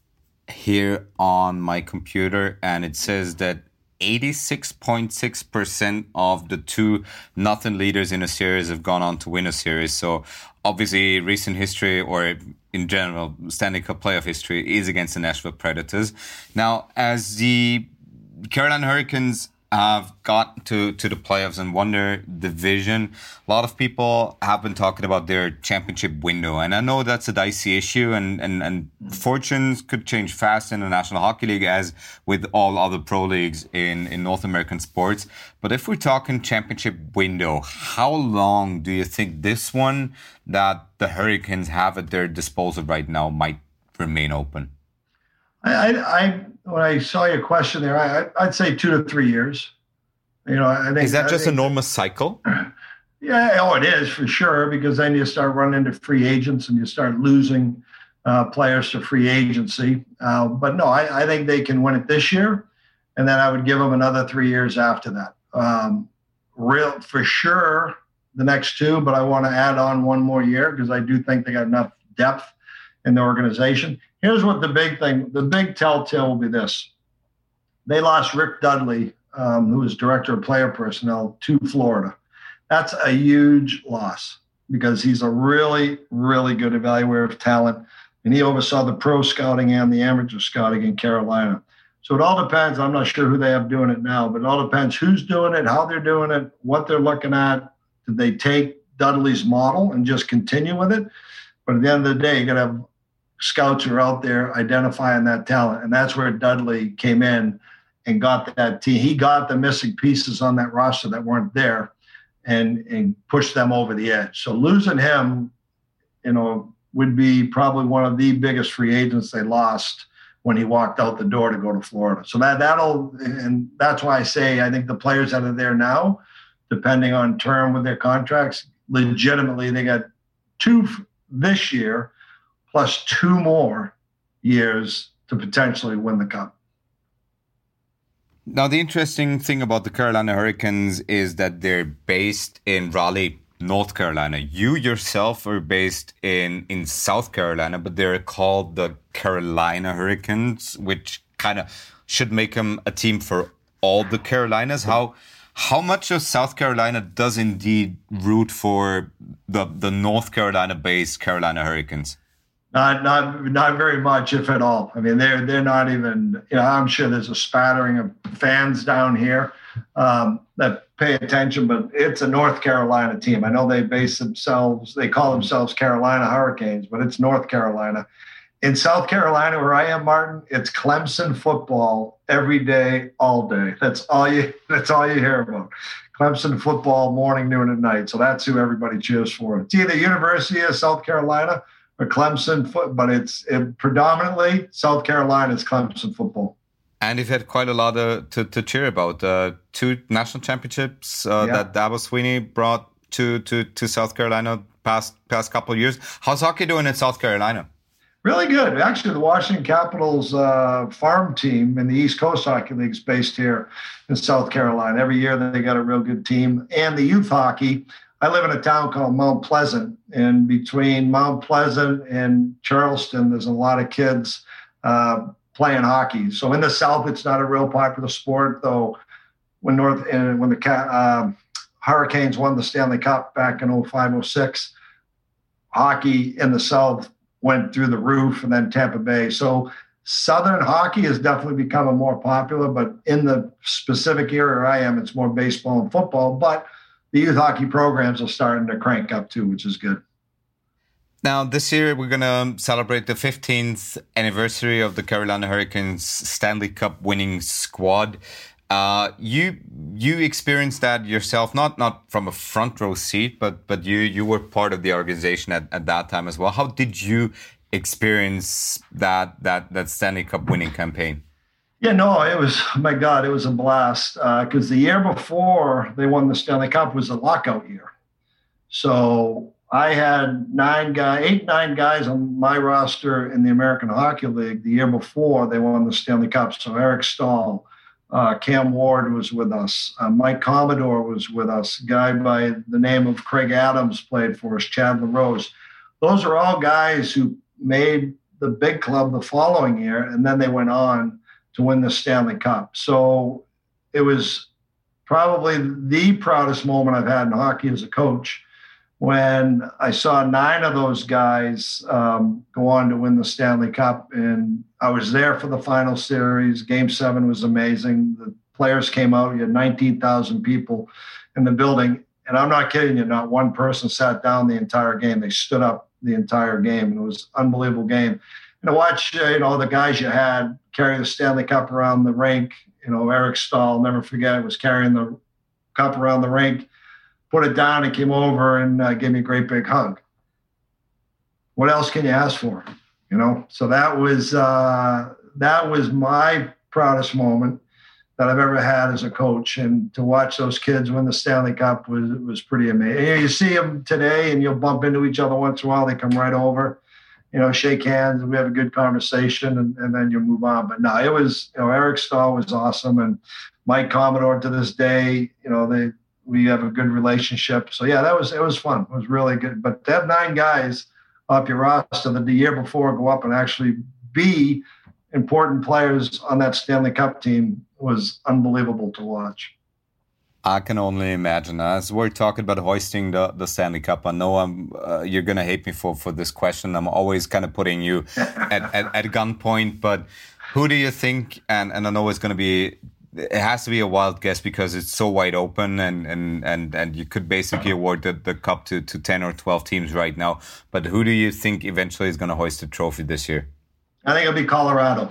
[SPEAKER 3] here on my computer, and it says that eighty-six point six percent of the two nothing leaders in a series have gone on to win a series. So obviously recent history, or in general Stanley Cup playoff history, is against the Nashville Predators. Now, as the Carolina Hurricanes have got to, to the playoffs and won their division, a lot of people have been talking about their championship window. And I know that's a dicey issue, and, and, and fortunes could change fast in the National Hockey League, as with all other pro leagues in, in North American sports. But if we're talking championship window, how long do you think this one that the Hurricanes have at their disposal right now might remain open?
[SPEAKER 4] I, I, I when I saw your question there, I, I'd say two to three years. You know, I think
[SPEAKER 3] is that just
[SPEAKER 4] think,
[SPEAKER 3] a normal cycle?
[SPEAKER 4] Yeah, oh, it is for sure, because then you start running into free agents and you start losing uh, players to free agency. Uh, but no, I, I think they can win it this year, and then I would give them another three years after that. Um, real for sure, the next two, but I want to add on one more year because I do think they got enough depth in the organization. Here's what the big thing, the big telltale will be this. They lost Rick Dudley, um, who was director of player personnel, to Florida. That's a huge loss because he's a really, really good evaluator of talent, and he oversaw the pro scouting and the amateur scouting in Carolina. So it all depends. I'm not sure who they have doing it now, but it all depends who's doing it, how they're doing it, what they're looking at. Did they take Dudley's model and just continue with it? But at the end of the day, you got to have scouts who are out there identifying that talent. And that's where Dudley came in and got that team. He got the missing pieces on that roster that weren't there and, and pushed them over the edge. So losing him, you know, would be probably one of the biggest free agents they lost when he walked out the door to go to Florida. So that, that'll, and that's why I say I think the players that are there now, depending on term with their contracts, legitimately they got two this year, plus two more years to potentially win the cup.
[SPEAKER 3] Now, the interesting thing about the Carolina Hurricanes is that they're based in Raleigh, North Carolina. You yourself are based in, in South Carolina, but they're called the Carolina Hurricanes, which kind of should make them a team for all the Carolinas. How how much of South Carolina does indeed root for the, the North Carolina-based Carolina Hurricanes?
[SPEAKER 4] Not, not, not very much, if at all. I mean, they're they're not even. You know, I'm sure there's a spattering of fans down here um, that pay attention, but it's a North Carolina team. I know they base themselves. They call themselves Carolina Hurricanes, but it's North Carolina. In South Carolina, where I am, Martin, it's Clemson football every day, all day. That's all you. That's all you hear about. Clemson football, morning, noon, and night. So that's who everybody cheers for. It's either University of South Carolina or Clemson foot, but it's it, predominantly South Carolina's Clemson football.
[SPEAKER 3] And you've had quite a lot uh, to to cheer about. Uh, two national championships uh, yeah. that Dabo Swinney brought to, to, to South Carolina past past couple of years. How's hockey doing in South Carolina?
[SPEAKER 4] Really good. Actually, the Washington Capitals uh, farm team in the East Coast Hockey League is based here in South Carolina. Every year they got a real good team. And the youth hockey, I live in a town called Mount Pleasant. And between Mount Pleasant and Charleston, there's a lot of kids uh, playing hockey. So in the South, it's not a real popular sport, though. When North uh, when the uh, Hurricanes won the Stanley Cup back in oh five oh six, hockey in the South went through the roof, and then Tampa Bay. So Southern hockey has definitely become a more popular, but in the specific area I am, it's more baseball and football. But the youth hockey programs are starting to crank up too, which is good.
[SPEAKER 3] Now, this year we're going to celebrate the fifteenth anniversary of the Carolina Hurricanes Stanley Cup winning squad. Uh, you you experienced that yourself, not not from a front row seat, but but you you were part of the organization at, at that time as well. How did you experience that that that Stanley Cup winning campaign?
[SPEAKER 4] Yeah, no, it was, oh my God, it was a blast because uh, the year before they won the Stanley Cup was a lockout year. So I had nine guys, eight, nine guys on my roster in the American Hockey League the year before they won the Stanley Cup. So Eric Stahl, Uh, Cam Ward was with us. Uh, Mike Commodore was with us. A guy by the name of Craig Adams played for us. Chad LaRose. Those are all guys who made the big club the following year, and then they went on to win the Stanley Cup. So it was probably the proudest moment I've had in hockey as a coach when I saw nine of those guys um, go on to win the Stanley Cup. And I was there for the final series. Game seven was amazing. The players came out. You had nineteen thousand people in the building. And I'm not kidding you, not one person sat down the entire game. They stood up the entire game. And it was an unbelievable game. And to watch, uh, you know, the guys you had carry the Stanley Cup around the rink, you know, Eric Stahl, I'll never forget, was carrying the cup around the rink, put it down and came over and uh, gave me a great big hug. What else can you ask for? You know, so that was uh, that was my proudest moment that I've ever had as a coach. And to watch those kids win the Stanley Cup was was pretty amazing. You, know, you see them today and you'll bump into each other once in a while. They come right over, you know, shake hands, and we have a good conversation, and, and then you move on. But no, it was, you know, Eric Stahl was awesome, and Mike Commodore to this day, you know, they we have a good relationship. So yeah, that was it was fun. It was really good. But to have nine guys off your roster that the year before go up and actually be important players on that Stanley Cup team was unbelievable to watch.
[SPEAKER 3] I can only imagine. As we're talking about hoisting the, the Stanley Cup, I know I'm uh, you're gonna hate me for, for this question. I'm always kind of putting you at, at, at gunpoint, but who do you think? And and I know it's gonna be. It has to be a wild guess because it's so wide open, and and and, and you could basically award the, the cup to, to ten or twelve teams right now. But who do you think eventually is going to hoist the trophy this year?
[SPEAKER 4] I think it'll be Colorado.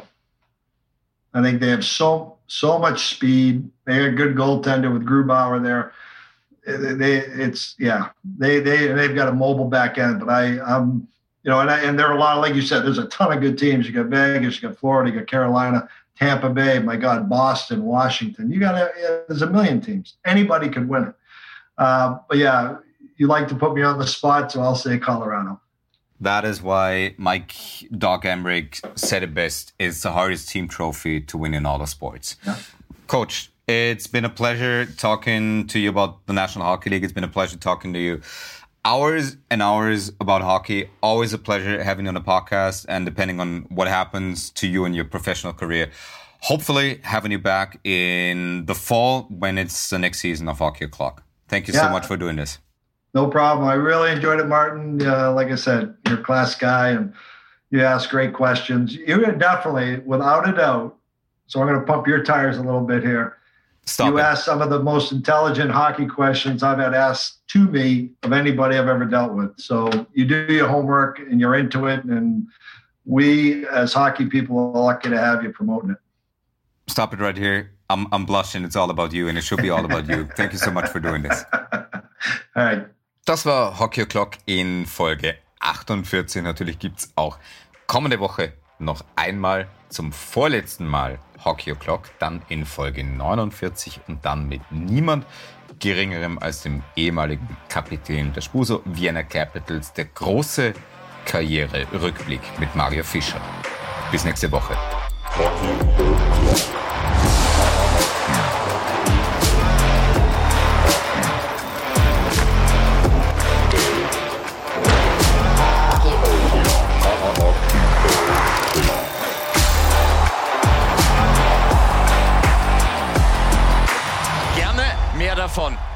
[SPEAKER 4] I think they have so so much speed. They have a good goaltender with Grubauer there. They it's yeah they they they've got a mobile back end. But I I'm you know and I, and there are a lot of, like you said, there's a ton of good teams. You got Vegas, you got Florida, you got Carolina. Tampa Bay, my God, Boston, Washington. You got a, there's a million teams. Anybody could win it. Uh, but yeah, you like to put me on the spot, so I'll say Colorado.
[SPEAKER 3] That is why Mike Doc Emrick said it best. It's the hardest team trophy to win in all the sports. Yeah. Coach, it's been a pleasure talking to you about the National Hockey League. It's been a pleasure talking to you. Hours and hours about hockey. Always a pleasure having you on the podcast, and depending on what happens to you in your professional career, hopefully having you back in the fall when it's the next season of Hockey O'Clock. Thank you yeah. so much for doing this.
[SPEAKER 4] No problem. I really enjoyed it, Martin. Uh, like I said, you're a class guy, and you ask great questions. You're definitely, without a doubt, so I'm going to pump your tires a little bit here.
[SPEAKER 3] Stop
[SPEAKER 4] you
[SPEAKER 3] it.
[SPEAKER 4] asked some of the most intelligent hockey questions I've had asked to me of anybody I've ever dealt with. So you do your homework and you're into it. And we, as hockey people, are lucky to have you promoting it.
[SPEAKER 3] Stop it right here. I'm I'm blushing. It's all about you, and it should be all about you. Thank you so much for doing this.
[SPEAKER 4] All right.
[SPEAKER 3] Das war Hockey O'Clock in Folge achtundvierzig. Natürlich gibt's auch kommende Woche noch einmal zum vorletzten Mal Hockey O'Clock, dann in Folge neunundvierzig und dann mit niemand Geringerem als dem ehemaligen Kapitän der Spuso Vienna Capitals, der große
[SPEAKER 5] Karriere-Rückblick mit Mario Fischer. Bis nächste Woche.
[SPEAKER 2] Gerne mehr davon.